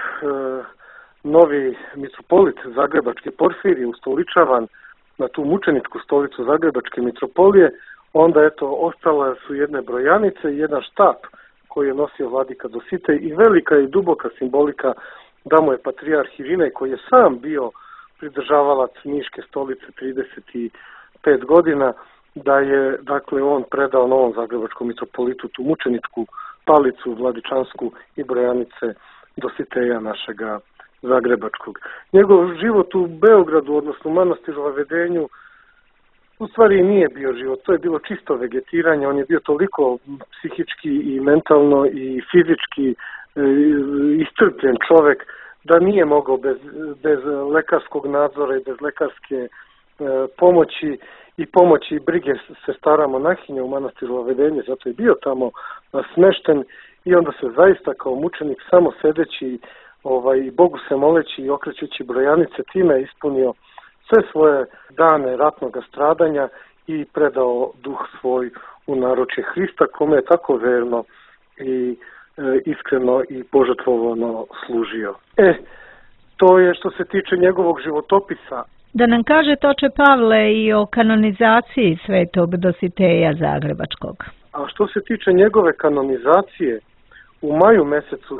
novi mitropolit Zagrebački Porfirije ustoličavan na tu mučeničku stolicu Zagrebačke mitropolije, onda ostale su jedne brojanice i jedan štap koji je nosio vladika Dositej i velika i duboka simbolika da mu je patrijarh Irinej, koji je sam bio pridržavalac Niške stolice 35 godina, da je dakle on predao novom zagrebačkom mitropolitu tu mučeničku palicu vladičansku i brojanice Dositeja našega zagrebačkog. Njegov život u Beogradu, odnosno u manastiru Vedenju, u stvari nije bio život, to je bilo čisto vegetiranje, on je bio toliko psihički i mentalno i fizički iscrpljen čovek da nije mogao bez lekarskog nadzora i bez lekarske pomoći i pomoći i brige sestara monahinja u manastiru Vedenje, zato je bio tamo smešten i onda se zaista kao mučenik samo sedeći Bogu se moleći i okrećući brojanice time ispunio sve svoje dane ratnog stradanja i predao duh svoj u naručje Hrista, kome je tako verno i iskreno i požrtvovano služio. To je što se tiče njegovog životopisa. Da nam kažete, oče Pavle, i o kanonizaciji svetog Dositeja Zagrebačkog. A što se tiče njegove kanonizacije, u maju mesecu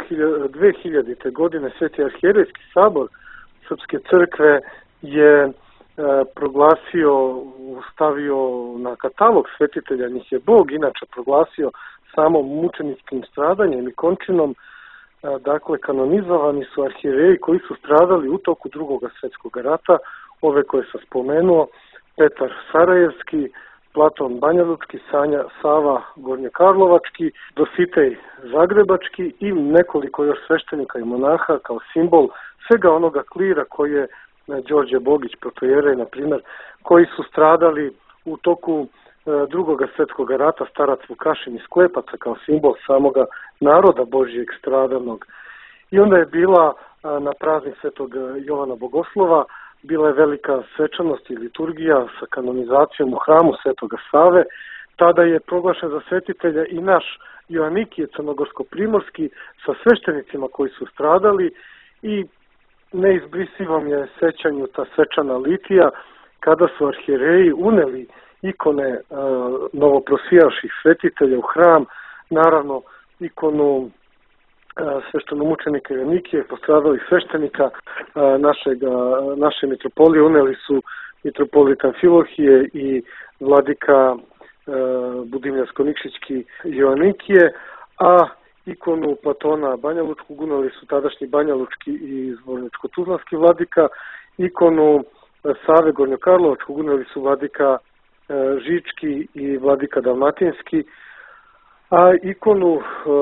2000. godine Sveti arhijerejski sabor Srpske crkve je proglasio, stavio na katalog svetitelja, njih je Bog inače proglasio samo mučeničkim stradanjem i končinom. Dakle, kanonizovani su arhijereji koji su stradali u toku Drugog svjetskog rata, ove koje sam spomenuo: Petar Sarajevski, Platon Banjalučki, Sava Gornjekarlovački, Dositej Zagrebački i nekoliko još sveštenika i monaha kao simbol svega onoga klira koji je Đorđe Bogić, protojerej, na primjer, koji su stradali u toku Drugog svjetskog rata, starac Vukašin iz Klepaca kao simbol samoga naroda Božijeg stradanog. I onda je bila na praznik Svetog Jovana Bogoslova, bila je velika svečanost i liturgija sa kanonizacijom u hramu Svetoga Save. Tada je proglašen za svetitelja i naš Joanikije crnogorsko-primorski sa sveštenicima koji su stradali i neizbrisivom je sećanju ta svečana litija kada su arhijereji uneli ikone novoprosijaših svetitelja u hram, naravno ikonu sveštenomučenika Joanikije, postradalih sveštenika naše mitropolije uneli su mitropolit Amfilohije i vladika Budimljansko-Nikšićki Joanikije, a ikonu Platona Banjalučkog uneli su tadašnji Banjalučki i Zvorničko-Tuzlanski vladika, ikonu Save Gornjokarlovačkog uneli su vladika Žički i vladika Dalmatinski, A ikonu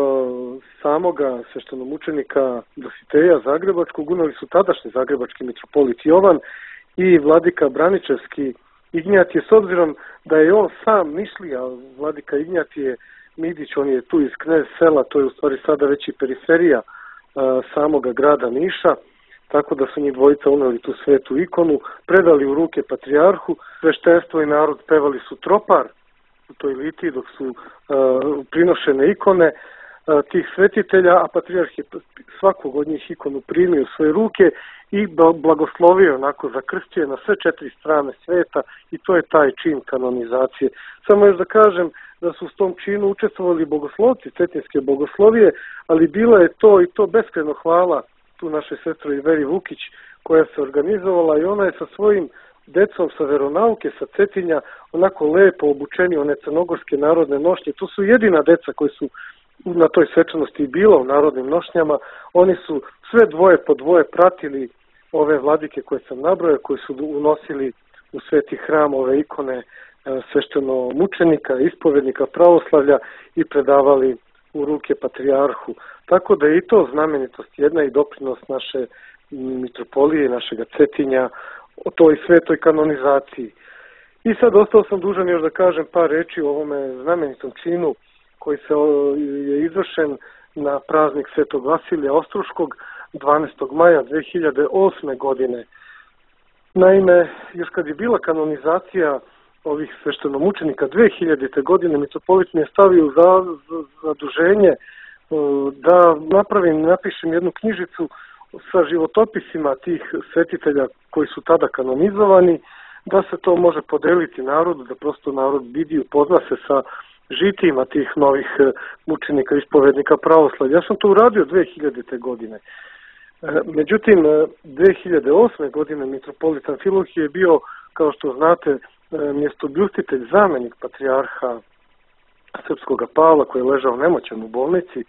samoga sveštenomučenika Dositeja Zagrebačkog unijeli su tadašnji zagrebački mitropolit Jovan i vladika Braničevski Ignjatije, s obzirom da je on sam Nišlija. Vladika Ignjatije Midić, on je tu iz Knez sela, to je u stvari sada već i periferija samoga grada Niša, tako da su njih dvojica unijeli tu svetu ikonu, predali u ruke patrijarhu, sveštenstvo i narod pevali su tropar u toj litiji dok su prinošene ikone tih svetitelja, a patrijarh je svakog od njih ikonu primio u svoje ruke i blagoslovio onako zakrstio na sve 4 strane sveta, i to je taj čin kanonizacije. Samo još da kažem da su u tom činu učestvovali bogoslovci cetinske bogoslovije, ali bila je to i to beskrajno hvala tu našoj sestri Veri Vukić koja se organizovala, i ona je sa svojim decom sa veronauke, sa Cetinja, onako lepo obučeni one crnogorske narodne nošnje. To su jedina deca koji su na toj svečanosti bila u narodnim nošnjama. Oni su sve dvoje po dvoje pratili ove vladike koje sam nabrojao, koji su unosili u sveti hram ove ikone sveštenomučenika, ispovednika pravoslavlja i predavali u ruke patrijarhu. Tako da je i to znamenitost jedna i doprinos naše mitropolije, našega Cetinja o toj svetoj kanonizaciji. I sad ostao sam dužan još da kažem par reči o ovome znamenitom činu koji je izvršen na praznik Svetog Vasilija Ostroškog 12. maja 2008. godine. Naime, još kad je bila kanonizacija ovih sveštenomučenika 2000. godine, mitropolit mi je stavio zaduženje da napišem jednu knjižicu sa životopisima tih svetitelja koji su tada kanonizovani, da se to može podeliti narodu, da prosto narod vidi, upozna se sa žitijima tih novih mučenika, ispovednika pravoslavlja. Ja sam to uradio 2000. godine. Međutim, 2008. godine mitropolit Amfilohije je bio, kao što znate, mjestobljustitelj, zamenik patrijarha Srpskoga Pavla, koji je ležao nemoćan u bolnici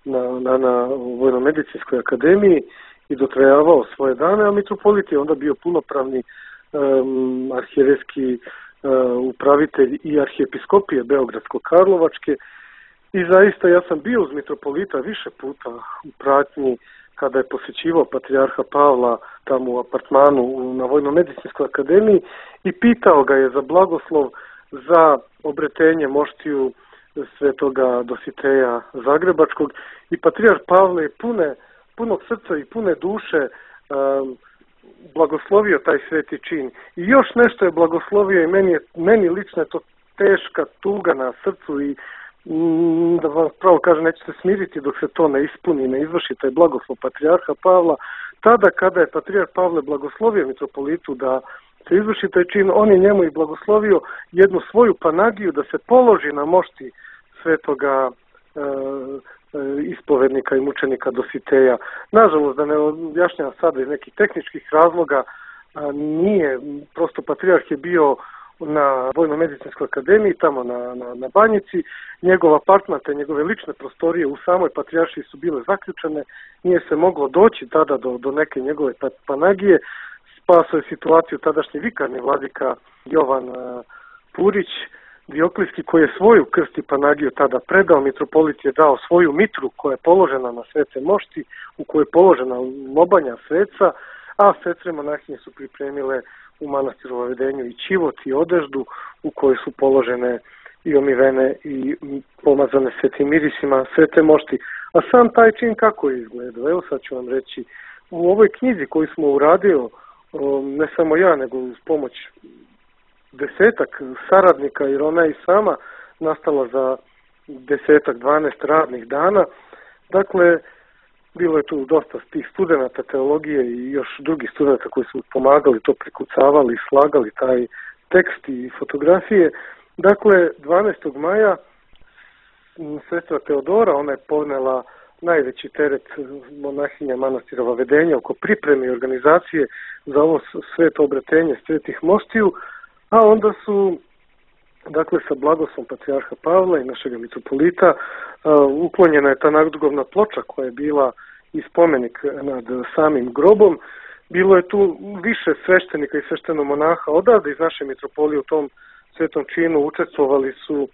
na Vojnomedicinskoj akademiji i dotrajavao svoje dane, a mitropolit je onda bio punopravni arhijerejski upravitelj i arhijepiskopije Beogradsko-Karlovačke, i zaista ja sam bio uz mitropolita više puta u pratnji kada je posjećivao patrijarha Pavla tamo u apartmanu na Vojnomedicinskoj akademiji i pitao ga je za blagoslov za obretenje moštiju svetoga Dositeja Zagrebačkog, i patrijarh Pavle je punog srca i pune duše blagoslovio taj sveti čin. I još nešto je blagoslovio, i meni lično je to teška tuga na srcu, i da vam pravo kažem, neću se smiriti dok se to ne ispuni, ne izvrši taj blagoslov patrijarha Pavla. Tada kada je patrijarh Pavle blagoslovio mitropolitu da se izvrši taj čin, on je njemu i blagoslovio jednu svoju panagiju da se položi na mošti svetoga ispovednika i mučenika Dositeja. Nažalost, da ne objašnjam sada iz nekih tehničkih razloga, nije, prosto patrijarh je bio na Vojnomedicinskoj akademiji, tamo na Banjici, njegov apartman, te njegove lične prostorije u samoj patrijaršiji su bile zaključene, nije se moglo doći tada do neke njegove panagije. Spasao je situaciju tadašnji vikarni vladika Jovan Purić Dioklijski, koji je svoju krst i panagiju tada predao. Mitropolit je dao svoju mitru koja je položena na svete mošti, u kojoj je položena lobanja sveca, a sestre monahinje su pripremile u manastiru Vavedenju i čivot i odeždu u kojoj su položene i omivene i pomazane svetim mirisima svete mošti. A sam taj čin kako je izgledao? Evo sad ću vam reći. U ovoj knjizi koju smo uradili, ne samo ja, nego uz pomoć 10 saradnika, jer ona je i sama nastala za 10-12 radnih dana. Dakle, bilo je tu dosta tih studenata teologije i još drugih studenta koji su pomagali, to prikucavali, slagali taj tekst i fotografije. Dakle, 12. maja sestra Teodora, ona je ponela najveći teret monahinja manastira Vavedenja oko pripreme i organizacije za ovo sveto obretenje svetih moštiju, a onda su, dakle, sa blagoslovom patrijarha Pavla i našega mitropolita uklonjena je ta nadgrobna ploča koja je bila i spomenik nad samim grobom. Bilo je tu više sveštenika i sveštenomonaha odavde iz naše mitropolije u tom svetom činu. Učestvovali su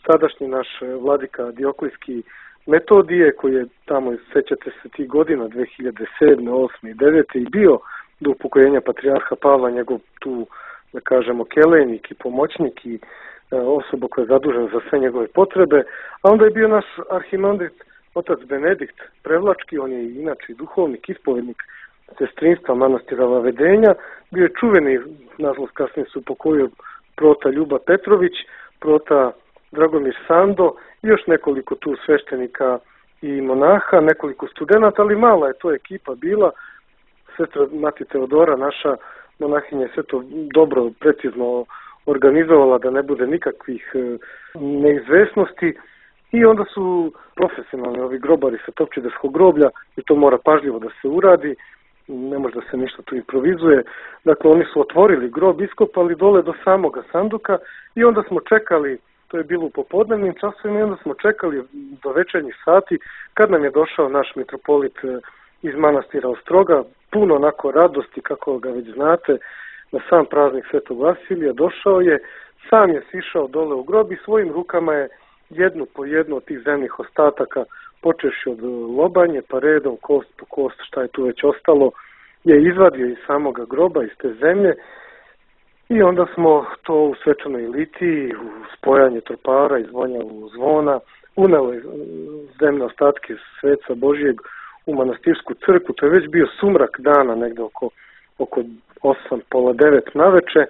tadašnji naš vladika Dioklijski Metodije, koji je tamo, sećate se tih godina, 2007. 8. i 9. i bio do upokojenja patrijarha Pavla, njegov tu, da kažemo, kelenik i pomoćnik i osoba koja je zadužena za sve njegove potrebe, a onda je bio naš arhimandrit otac Benedikt Prevlački, on je inače duhovnik, ispovednik sestrinstva manastira Vavedenja, bio je čuveni, nažalost kasnije se upokojio, prota Ljuba Petrović, prota Dragomir Sando i još nekoliko tu sveštenika i monaha, nekoliko studenata, ali mala je to ekipa bila. Sestra Mati Teodora, naša monahinja, sve to dobro, precizno organizovala da ne bude nikakvih neizvesnosti i onda su profesionalni ovi grobari sa Topčiderskog groblja i to mora pažljivo da se uradi, ne može da se ništa tu improvizuje. Dakle, oni su otvorili grob, iskopali dole do samoga sanduka i onda smo čekali, to je bilo u popodnevnim časovima, i onda smo čekali do večernjih sati kad nam je došao naš mitropolit iz manastira Ostroga, puno onako radosti, kako ga već znate, na sam praznik Svetog Vasilija došao je, sam je sišao dole u grob i svojim rukama je jednu po jednu od tih zemnih ostataka, počeši od lobanje, pa redom, kost po kost, šta je tu već ostalo, je izvadio iz samoga groba, iz te zemlje, i onda smo to u svečanoj litiji, u spojanje tropara i zvonjavu zvona, uneli zemne ostatke Sveca Božijeg u manastirsku crkvu. To je već bio sumrak dana, negde oko 8, pola 9 naveče,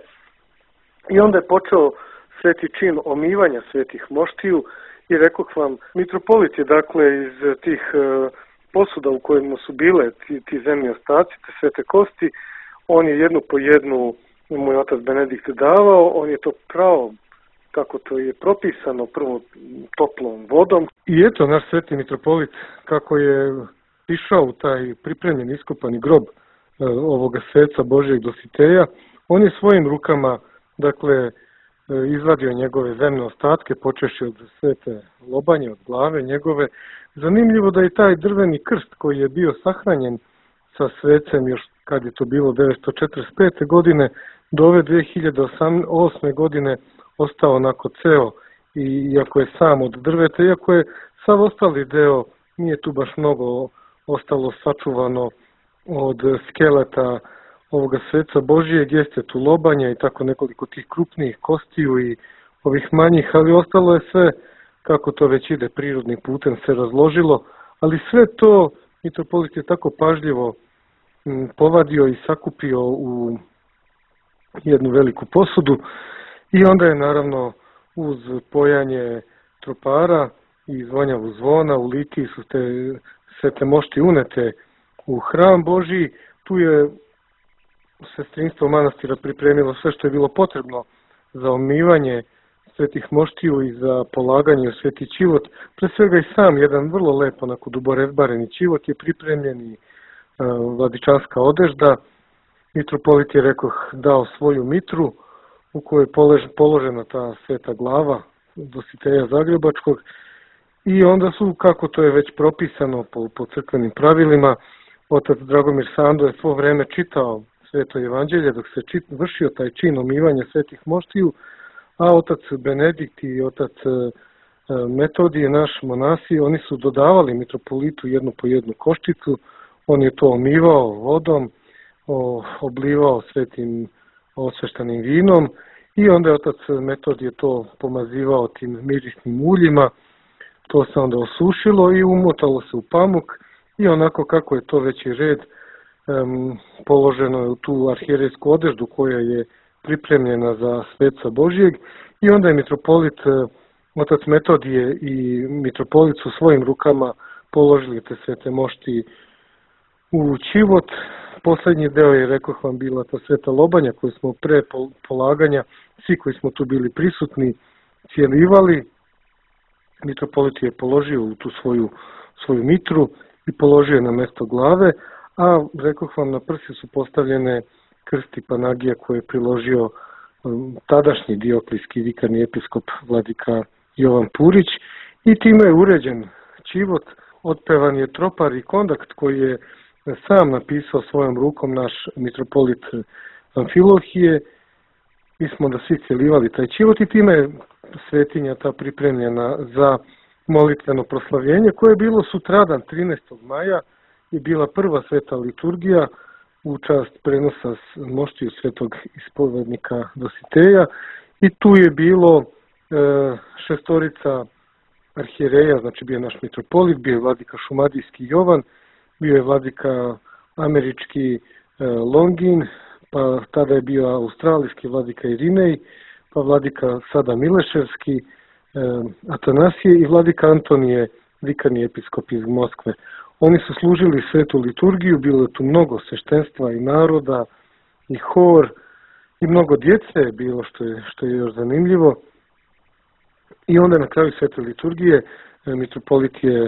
i onda je počeo sveti čin omivanja svetih moštiju i rekoh vam, mitropolit je dakle iz tih posuda u kojima su bile ti zemlji ostaci, te svete kosti, on je jednu po jednu moj otac Benedikt davao, on je to pravo, kako to je propisano, prvo toplom vodom. I eto, naš sveti mitropolit, kako je išao u taj pripremljen iskopani grob ovoga sveca Božijeg Dositeja, on je svojim rukama, dakle, izvadio njegove zemne ostatke, počeši od svete lobanje, od glave njegove. Zanimljivo da je taj drveni krst koji je bio sahranjen sa svecem još kad je to bilo 1945. godine, do ove 2008. godine ostao onako ceo, i iako je sam od drveta, iako je sav ostali deo, nije tu baš mnogo ostalo sačuvano od skeleta ovoga sveca Božijeg, jeste tu lobanja i tako nekoliko tih krupnijih kostiju i ovih manjih, ali ostalo je sve, kako to već ide prirodnim putem, se razložilo, ali sve to mitropolit je tako pažljivo povadio i sakupio u jednu veliku posudu, i onda je naravno uz pojanje tropara i zvonjavu zvona u litiji su sve te mošti unete u hram Božiji. Tu je sestrinstvo manastira pripremilo sve što je bilo potrebno za omivanje svetih moštiju i za polaganje u sveti čivot. Pre svega i sam jedan vrlo lep, onako duborezbareni čivot je pripremljen i vladičanska odežda. Mitropolit je, rekoh, dao svoju mitru u kojoj je položena ta sveta glava Dositeja Zagrebačkog, i onda su, kako to je već propisano po crkvenim pravilima, otac Dragomir Sando je svo vreme čitao Sveto evanđelje dok se vršio taj čin omivanja svetih moštiju, a otac Benedikt i otac Metodije, naš monasi, oni su dodavali mitropolitu jednu po jednu košticu, on je to omivao vodom, oblivao svetim osveštanim vinom, i onda je otac Metodije to pomazivao tim mirisnim uljima, to se onda osušilo i umotalo se u pamuk, i onako kako je to već i red, položeno je u tu arhijerejsku odeždu koja je pripremljena za sveca Božijeg, i onda je mitropolit, otac Metodije i mitropolit su svojim rukama položili te svete mošti u čivot. Poslednji deo je, rekoh vam, bila ta sveta lobanja koju smo pre polaganja, svi koji smo tu bili prisutni, cijelivali. Mitropolit je položio u tu svoju mitru i položio na mesto glave, a rekoh vam, na prsi su postavljene krst i panagija koje je priložio tadašnji dioklijski vikarni episkop vladika Jovan Purić, i time je uređen čivot. Otpevan je tropar i kondakt koji je sam napisao svojom rukom naš mitropolit Amfilohije. Mi smo da svi cijelivali taj čivot, i time je svetinja ta pripremljena za molitveno proslavljenje, koje je bilo sutradan 13. maja je bila prva sveta liturgija u čast prenosa moštiju svetog ispovednika Dositeja i tu je bilo šestorica arhijereja, znači bio je naš mitropolit, bio je vladika Šumadijski Jovan, bio je vladika američki Longin, pa tada je bio australijski vladika Irinej, pa vladika sada Mileševski Atanasije i vladika Antonije, vikarni episkop iz Moskve. Oni su služili svetu liturgiju, bilo je tu mnogo sveštenstva i naroda i hor i mnogo djece je bilo, što je još zanimljivo. I onda na kraju svete liturgije mitropolit je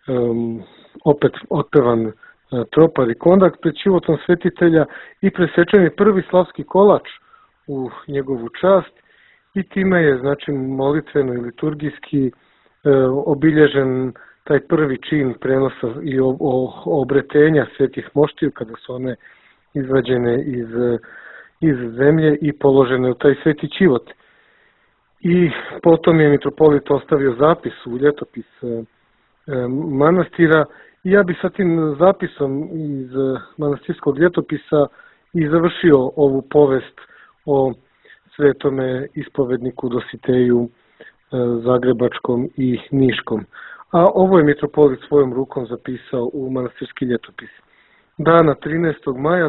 opet otpevan tropar i kondak pred životom svetitelja i presečen je prvi slavski kolač u njegovu čast i time je znači molitveno i liturgijski obilježen taj prvi čin prenosa i obretenja svetih moštiju kada su one izvađene iz zemlje i položene u taj sveti čivot. I potom je mitropolit ostavio zapis u ljetopis manastira i ja bi sa tim zapisom iz manastirskog ljetopisa i završio ovu povest o svetome ispovedniku Dositeju zagrebačkom i niškom. A ovo je mitropolit svojom rukom zapisao u manastirski ljetopis. Dana 13. maja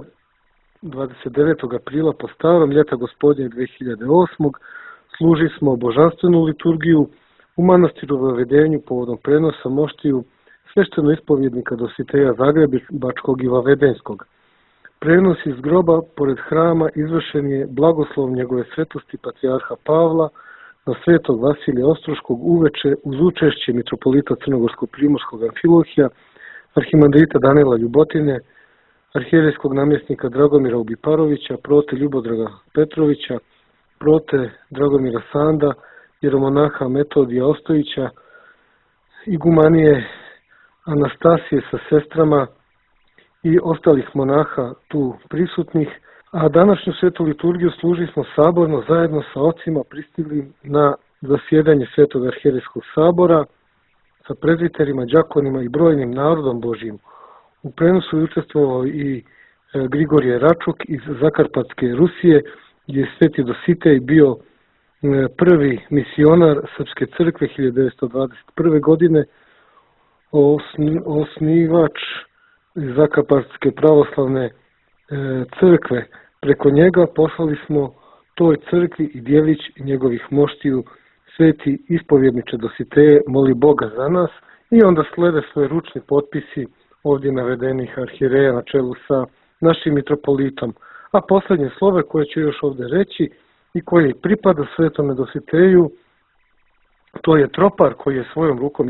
29. aprila po starom ljeta gospodnje 2008. služi smo božanstvenu liturgiju u manastiru Vavedenju povodom prenosa moštiju svešteno ispovjednika Dositeja Zagrebačkog i Vavedenskog. Prenos iz groba pored hrama izvršen je blagoslov njegove svetosti patrijarha Pavla na svetog Vasilija Ostroškog uveče uz učešće mitropolita Crnogorsko-primorskog Amfilohija, arhimandrita Danila Ljubotine, arhijerejskog namjesnika Dragomira Ubiparovića, prote Ljubodraga Petrovića, prote Dragomira Sanda, jeromonaha Metodija Ostojića, igumanije Anastasije sa sestrama i ostalih monaha tu prisutnih, a današnju svetu liturgiju služili smo saborno zajedno sa ocima pristigli na zasjedanje Svetog arhijerejskog sabora sa prezbiterima, đakonima i brojnim narodom Božijim. U prenosu je učestvovao i Grigorije Račuk iz Zakarpatske Rusije, gdje je sveti Dositej bio prvi misionar Srpske crkve 1921. godine, osnivač Zakarpatske pravoslavne crkve. Preko njega poslali smo toj crkvi i djelić njegovih moštiju, sveti ispovjedniče Dositeje, moli Boga za nas, i onda slede svoje ručni potpisi ovdje navedenih arhijereja na čelu sa našim mitropolitom. A posljednje slove koje ću još ovdje reći i koje pripada svetome Dositeju, to je tropar koji je svojom rukom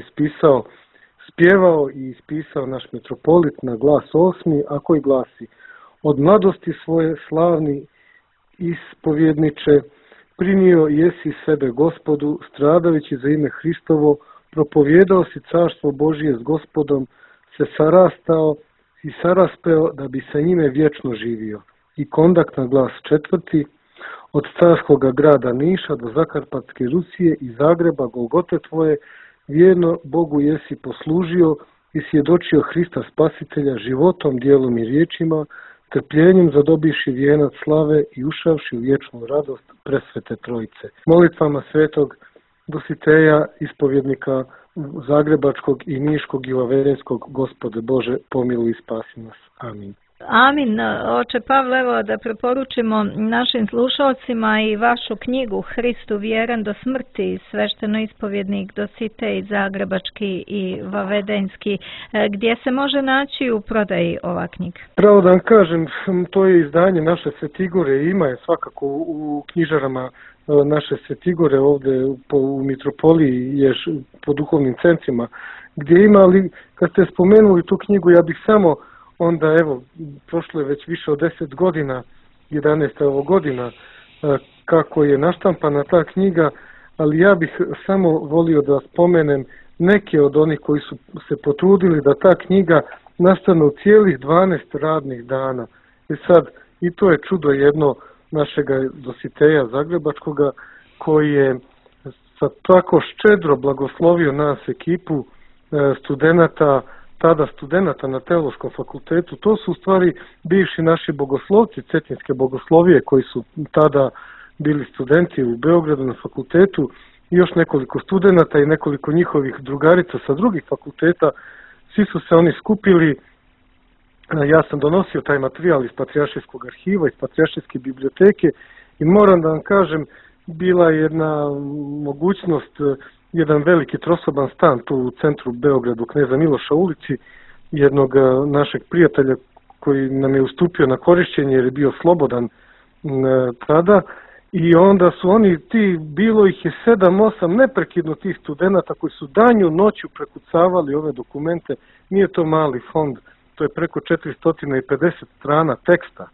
spjevao i ispisao naš mitropolit na glas 8, a koji glasi: od mladosti svoje slavni ispovjedniče, prinio jesi sebe Gospodu, stradajući za ime Hristovo, propovjedao si carstvo Božije s Gospodom, se sarastao i saraspeo da bi sa njime vječno živio. I kondak na glas 4, od carskoga grada Niša do Zakarpatske Rusije i Zagreba, Golgote tvoje, vjerno Bogu jesi poslužio i svjedočio Hrista Spasitelja životom, djelom i riječima, trpljenjem zadobiši vijenac slave i ušavši u vječnu radost presvete Trojice. Molitvama svetog Dositeja, ispovjednika Zagrebačkog i Niškog i Vavedenskog, Gospode Bože, pomiluj i spasi nas. Amin. Amin. Oče Pavle, evo da preporučimo našim slušalcima i vašu knjigu Hristu vjeran do smrti, svešteno ispovjednik Dositej Zagrebački i Vavedenski, gdje se može naći u prodaji ova knjiga? Pravo da vam kažem, to je izdanje naše Svetigore, ima je svakako u knjižarama naše Svetigore ovdje u mitropoliji, ješ po duhovnim centrima gdje ima, ali kad ste spomenuli tu knjigu, ja bih samo onda, evo, prošlo je već više od 10 godina, 11 godina, kako je naštampana ta knjiga, ali ja bih samo volio da spomenem neke od onih koji su se potrudili da ta knjiga nastane u cijelih 12 radnih dana. I sad, i to je čudo jedno našega Dositeja Zagrebačkoga, koji je tako ščedro blagoslovio nas, ekipu studenata na Teološkom fakultetu. To su u stvari bivši naši bogoslovci Cetinske bogoslovije koji su tada bili studenti u Beogradu na fakultetu i još nekoliko studenata i nekoliko njihovih drugarica sa drugih fakulteta. Svi su se oni skupili. Ja sam donosio taj materijal iz Patrijaršijskog arhiva, iz Patrijaršijske biblioteke i moram da vam kažem, bila je jedna mogućnost, jedan veliki trosoban stan tu u centru Beogradu, Kneza Miloša ulici, jednog našeg prijatelja koji nam je ustupio na korišćenje jer je bio slobodan tada. I onda su oni, bilo ih je 7-8 neprekidno tih studenata koji su danju noću prekucavali ove dokumente. Nije to mali fond, to je preko 450 strana teksta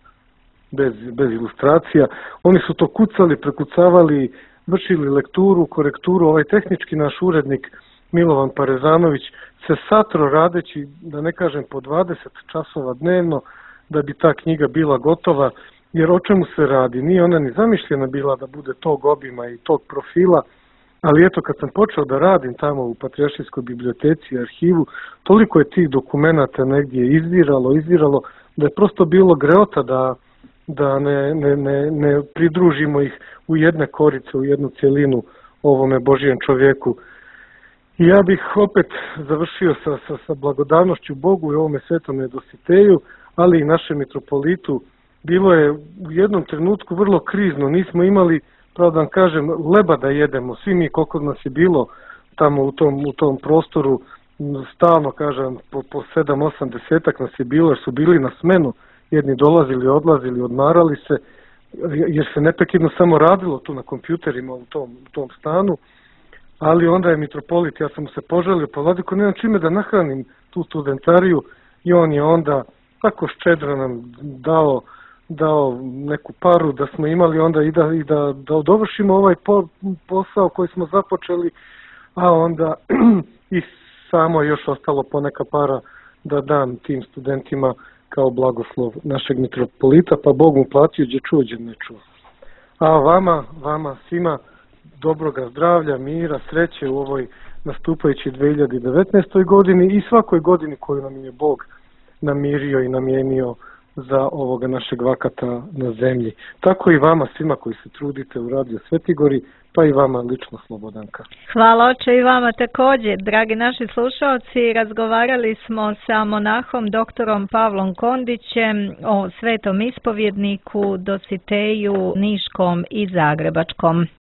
bez ilustracija. Oni su to kucali, prekucavali, vršili lekturu, korekturu. Ovaj tehnički naš urednik Milovan Parezanović se satro radeći, da ne kažem po 20 časova dnevno, da bi ta knjiga bila gotova. Jer o čemu se radi? Nije ona ni zamišljena bila da bude tog obima i tog profila, ali eto kad sam počeo da radim tamo u Patrijaršijskoj biblioteci i arhivu, toliko je tih dokumenata negdje izviralo, da je prosto bilo greota da ne pridružimo ih u jedne korice, u jednu cjelinu ovome Božijem čovjeku. I ja bih opet završio sa blagodavnošću Bogu i ovome Svetome Dositeju, ali i našem mitropolitu. Bilo je u jednom trenutku vrlo krizno, nismo imali, pravo da vam kažem, leba da jedemo. Svi mi, koliko nas je bilo tamo u tom prostoru, stalno kažem, po 7-8 desetak nas je bilo, jer su bili na smenu. Jedni dolazili, odlazili, odmarali se, jer se neprekidno samo radilo tu na kompjuterima u tom stanu. Ali onda je mitropolit, ja sam mu se poželio, pa vladiko, nemam čime da nahranim tu studentariju, i on je onda tako ščedro nam dao neku paru da smo imali onda i da dovršimo ovaj posao koji smo započeli, a onda i samo još ostalo poneka para da dam tim studentima kao blagoslov našeg mitropolita, pa Bog mu platio gdje čuo, gdje ne čuo. A vama svima dobroga zdravlja, mira, sreće u ovoj nastupajući 2019. godini i svakoj godini koju nam je Bog namirio i namijenio za ovoga našeg vakata na zemlji. Tako i vama svima koji se trudite u Radio Svetigori, pa i vama lično, Slobodanka. Hvala oče i vama također. Dragi naši slušalci, razgovarali smo sa monahom doktorom Pavlom Kondićem o svetom ispovjedniku Dositeju Niškom i Zagrebačkom.